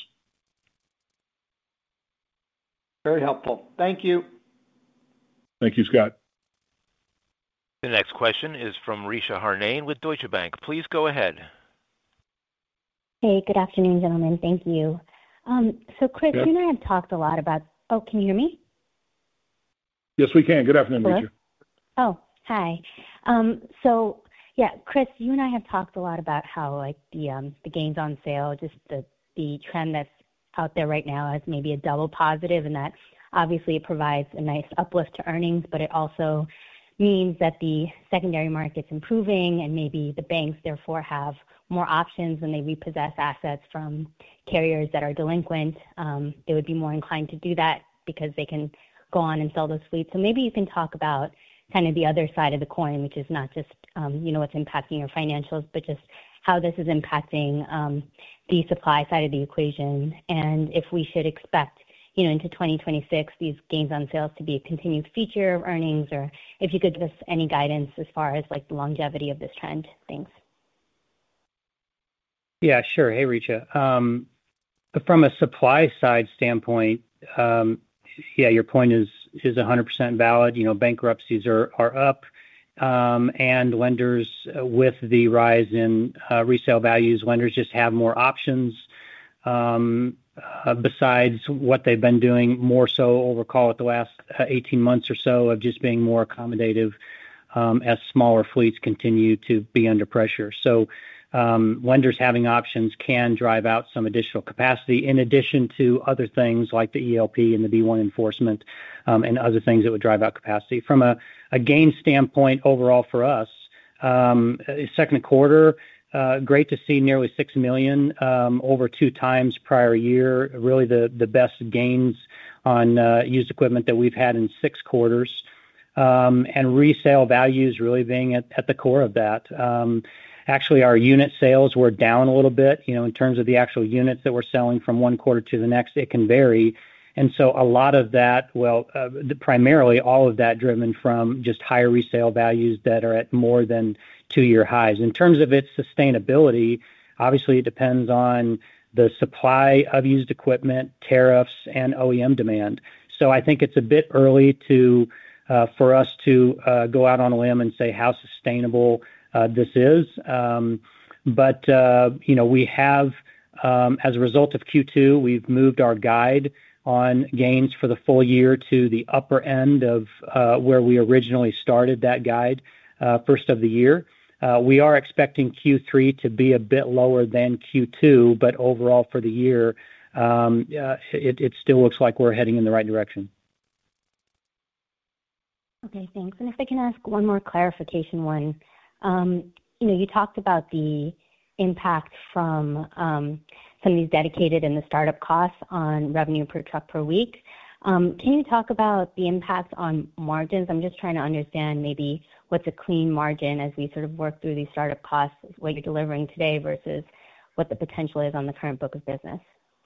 Very helpful. Thank you. Thank you, Scott. The next question is from Richa Harnain with Deutsche Bank. Please go ahead. Hey, good afternoon, gentlemen. Thank you. Um, so, Chris, yep. you and I have talked a lot about. Oh, can you hear me? Yes, we can. Good afternoon, Hello? Richa. Oh, hi. Um, so, yeah, Chris, you and I have talked a lot about how, like, the um, the gains on sale, just the the trend that's out there right now as maybe a double positive, and that obviously it provides a nice uplift to earnings, but it also means that the secondary market's improving, and maybe the banks therefore have more options when they repossess assets from carriers that are delinquent. Um, they would be more inclined to do that because they can go on and sell those fleets. So maybe you can talk about kind of the other side of the coin, which is not just, um, you know, what's impacting your financials, but just how this is impacting um, the supply side of the equation, and if we should expect, you know, into twenty twenty-six, these gains on sales to be a continued feature of earnings, or if you could give us any guidance as far as like the longevity of this trend. Thanks. Yeah, sure. Hey, Richa. Um, from a supply side standpoint, um, yeah, your point is is one hundred percent valid. You know, bankruptcies are are up, um, and lenders, uh, with the rise in uh, resale values, lenders just have more options. Um, uh, besides what they've been doing more so over, call it, the last uh, eighteen months or so, of just being more accommodative um, as smaller fleets continue to be under pressure. So um, lenders having options can drive out some additional capacity, in addition to other things like the E L P and the B one enforcement um, and other things that would drive out capacity. From a, a gain standpoint overall for us, um, second quarter, Uh, great to see nearly six million, um, over two times prior year. Really the, the best gains on uh, used equipment that we've had in six quarters. Um, and resale values really being at, at the core of that. Um, actually, our unit sales were down a little bit, you know, in terms of the actual units that we're selling from one quarter to the next. It can vary. And so a lot of that, well, uh, primarily all of that driven from just higher resale values that are at more than two-year highs. In terms of its sustainability, obviously it depends on the supply of used equipment, tariffs, and O E M demand. So I think it's a bit early to uh, for us to uh, go out on a limb and say how sustainable uh, this is. Um, but, uh, you know, we have, um, as a result of Q two, we've moved our guide on gains for the full year to the upper end of uh, where we originally started that guide uh, first of the year. Uh, we are expecting Q three to be a bit lower than Q two, but overall for the year, um, uh, it, it still looks like we're heading in the right direction. Okay, thanks. And if I can ask one more clarification one. Um, you know, you talked about the impact from um, some of these dedicated and the startup costs on revenue per truck per week. Um, can you talk about the impact on margins? I'm just trying to understand maybe what's a clean margin as we sort of work through these startup costs, what you're delivering today versus what the potential is on the current book of business.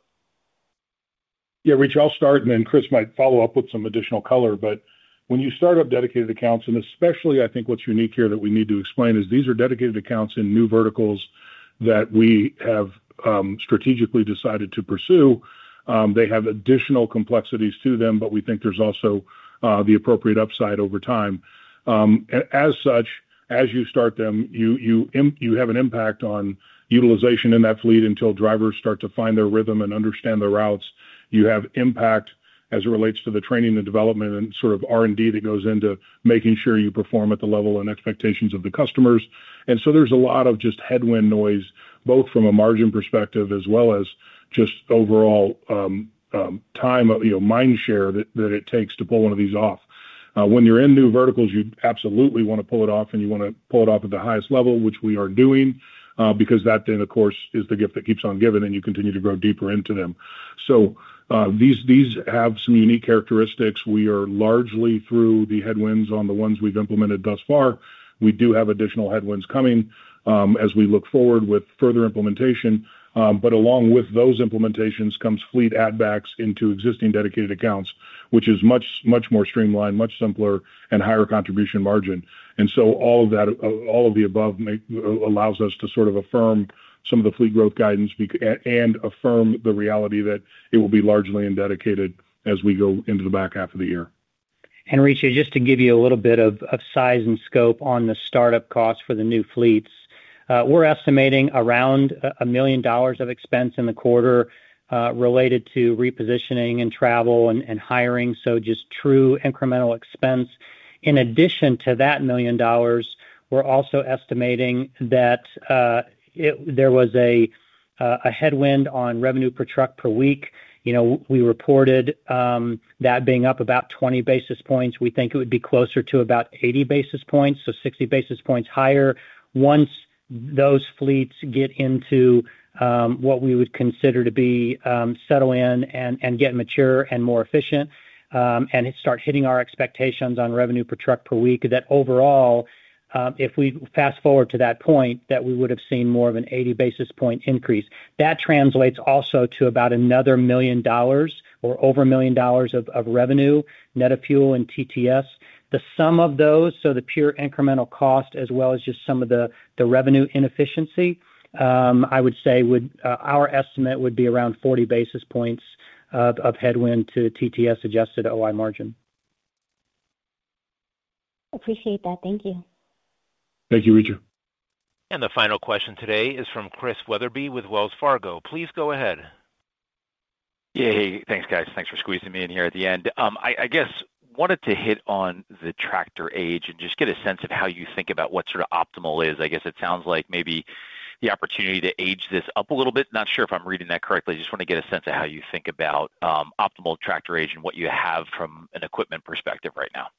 Yeah, Rich, I'll start, and then Chris might follow up with some additional color. But when you start up dedicated accounts, and especially I think what's unique here that we need to explain is these are dedicated accounts in new verticals that we have um, strategically decided to pursue. Um, they have additional complexities to them, but we think there's also uh, the appropriate upside over time. Um, as such, as you start them, you you you have an impact on utilization in that fleet until drivers start to find their rhythm and understand the routes. You have impact as it relates to the training and development and sort of R and D that goes into making sure you perform at the level and expectations of the customers. And so there's a lot of just headwind noise, both from a margin perspective as well as just overall um, um, time, you know, mind share that, that it takes to pull one of these off. Uh, when you're in new verticals, you absolutely want to pull it off, and you want to pull it off at the highest level, which we are doing, uh, because that then, of course, is the gift that keeps on giving, and you continue to grow deeper into them. So uh, these these have some unique characteristics. We are largely through the headwinds on the ones we've implemented thus far. We do have additional headwinds coming um, as we look forward with further implementation. Um, but along with those implementations comes fleet add-backs into existing dedicated accounts, which is much, much more streamlined, much simpler, and higher contribution margin. And so all of that, uh, all of the above make, uh, allows us to sort of affirm some of the fleet growth guidance bec- and affirm the reality that it will be largely in dedicated as we go into the back half of the year. And Richa, just to give you a little bit of, of size and scope on the startup costs for the new fleets, Uh, we're estimating around a million dollars of expense in the quarter uh, related to repositioning and travel and, and hiring, so just true incremental expense. In addition to that million dollars, we're also estimating that uh, it, there was a, uh, a headwind on revenue per truck per week. You know, we reported um, that being up about twenty basis points. We think it would be closer to about eighty basis points, so sixty basis points higher once those fleets get into um, what we would consider to be um, settle in and, and get mature and more efficient um, and start hitting our expectations on revenue per truck per week, that overall, uh, if we fast forward to that point, that we would have seen more of an eighty basis point increase. That translates also to about another million dollars or over a million dollars of, of revenue, net of fuel and T T S. The sum of those, so the pure incremental cost as well as just some of the, the revenue inefficiency, um, I would say would uh, our estimate would be around forty basis points of, of headwind to T T S adjusted O I margin. Appreciate that. Thank you. Thank you, Richa. And the final question today is from Chris Wetherbee with Wells Fargo. Please go ahead. Yeah, hey, thanks, guys. Thanks for squeezing me in here at the end. Um, I, I guess wanted to hit on the tractor age and just get a sense of how you think about what sort of optimal is. I guess it sounds like maybe the opportunity to age this up a little bit. Not sure if I'm reading that correctly. Just want to get a sense of how you think about um, optimal tractor age and what you have from an equipment perspective right now.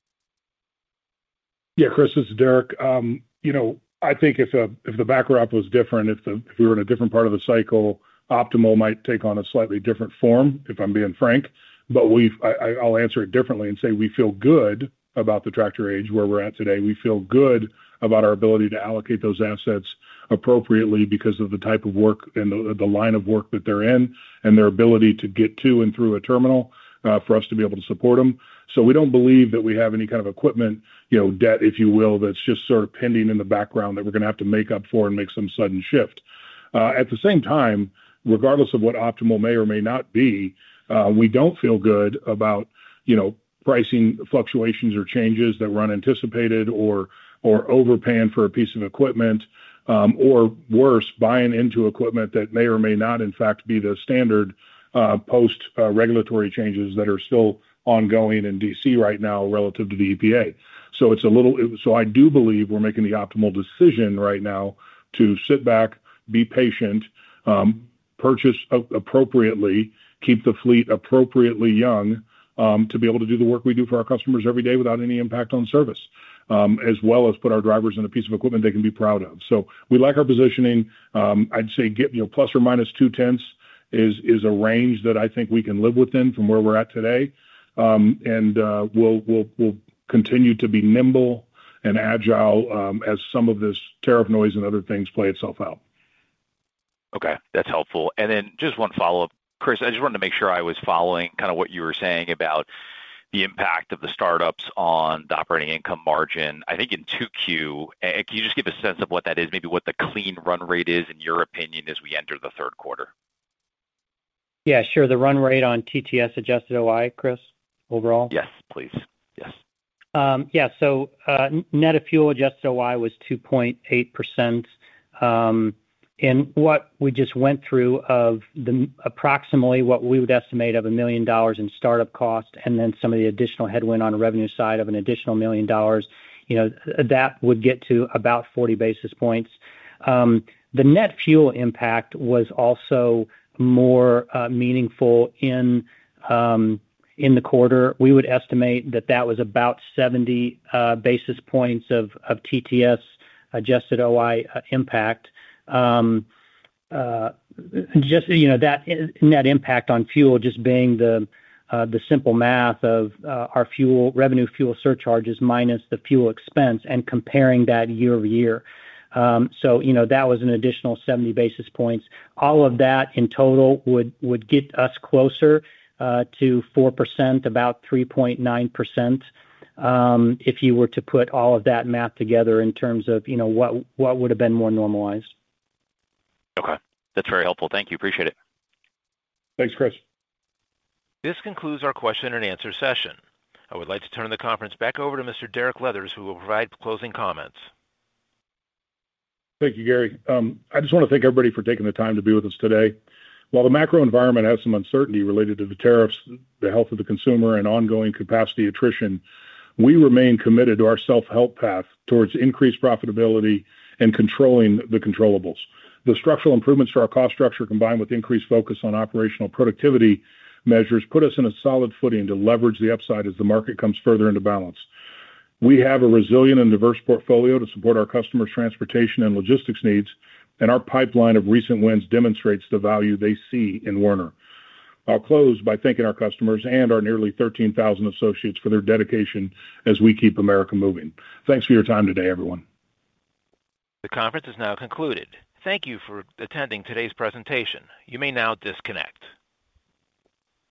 Yeah, Chris, this is Derek. Um, you know, I think if a, if the backdrop was different, if the if we were in a different part of the cycle, optimal might take on a slightly different form, if I'm being frank. But we've, I, I'll answer it differently and say we feel good about the tractor age where we're at today. We feel good about our ability to allocate those assets appropriately because of the type of work and the, the line of work that they're in and their ability to get to and through a terminal uh, for us to be able to support them. So we don't believe that we have any kind of equipment, you know, debt, if you will, that's just sort of pending in the background that we're going to have to make up for and make some sudden shift. Uh, at the same time, regardless of what optimal may or may not be, Uh, we don't feel good about, you know, pricing fluctuations or changes that were unanticipated, or or overpaying for a piece of equipment, um, or worse, buying into equipment that may or may not, in fact, be the standard uh, post uh, regulatory changes that are still ongoing in D C right now relative to the E P A. So it's a little. So I do believe we're making the optimal decision right now to sit back, be patient, um, purchase a- appropriately, keep the fleet appropriately young, um, to be able to do the work we do for our customers every day without any impact on service, um, as well as put our drivers in a piece of equipment they can be proud of. So we like our positioning. Um, I'd say get, you know, plus or minus two tenths is is a range that I think we can live within from where we're at today. Um, and uh, we'll we'll we'll continue to be nimble and agile um, as some of this tariff noise and other things play itself out. Okay, that's helpful. And then just one follow-up. Chris, I just wanted to make sure I was following kind of what you were saying about the impact of the startups on the operating income margin. I think in two Q, can you just give a sense of what that is, maybe what the clean run rate is in your opinion as we enter the third quarter? Yeah, sure. The run rate on T T S adjusted O I, Chris, overall? Yes, please. Yes. Um, yeah, so uh, net of fuel adjusted O I was two point eight percent. Um, and what we just went through of the approximately what we would estimate of a million dollars in startup cost, and then some of the additional headwind on the revenue side of an additional million dollars, you know, that would get to about forty basis points. Um, the net fuel impact was also more uh, meaningful in um, in the quarter. We would estimate that that was about seventy uh, basis points of, of T T S adjusted O I uh, impact. Um, uh, just, you know, that net impact on fuel just being the uh, the simple math of uh, our fuel revenue fuel surcharges minus the fuel expense and comparing that year over year. Um, so, you know, that was an additional seventy basis points. All of that in total would, would get us closer uh, to four percent, about three point nine percent, um, if you were to put all of that math together in terms of, you know, what, what would have been more normalized. Okay. That's very helpful. Thank you. Appreciate it. Thanks, Chris. This concludes our question and answer session. I would like to turn the conference back over to Mister Derek Leathers, who will provide closing comments. Thank you, Gary. Um, I just want to thank everybody for taking the time to be with us today. While the macro environment has some uncertainty related to the tariffs, the health of the consumer, and ongoing capacity attrition, we remain committed to our self-help path towards increased profitability and controlling the controllables. The structural improvements to our cost structure, combined with increased focus on operational productivity measures, put us in a solid footing to leverage the upside as the market comes further into balance. We have a resilient and diverse portfolio to support our customers' transportation and logistics needs, and our pipeline of recent wins demonstrates the value they see in Werner. I'll close by thanking our customers and our nearly thirteen thousand associates for their dedication as we keep America moving. Thanks for your time today, everyone. The conference is now concluded. Thank you for attending today's presentation. You may now disconnect.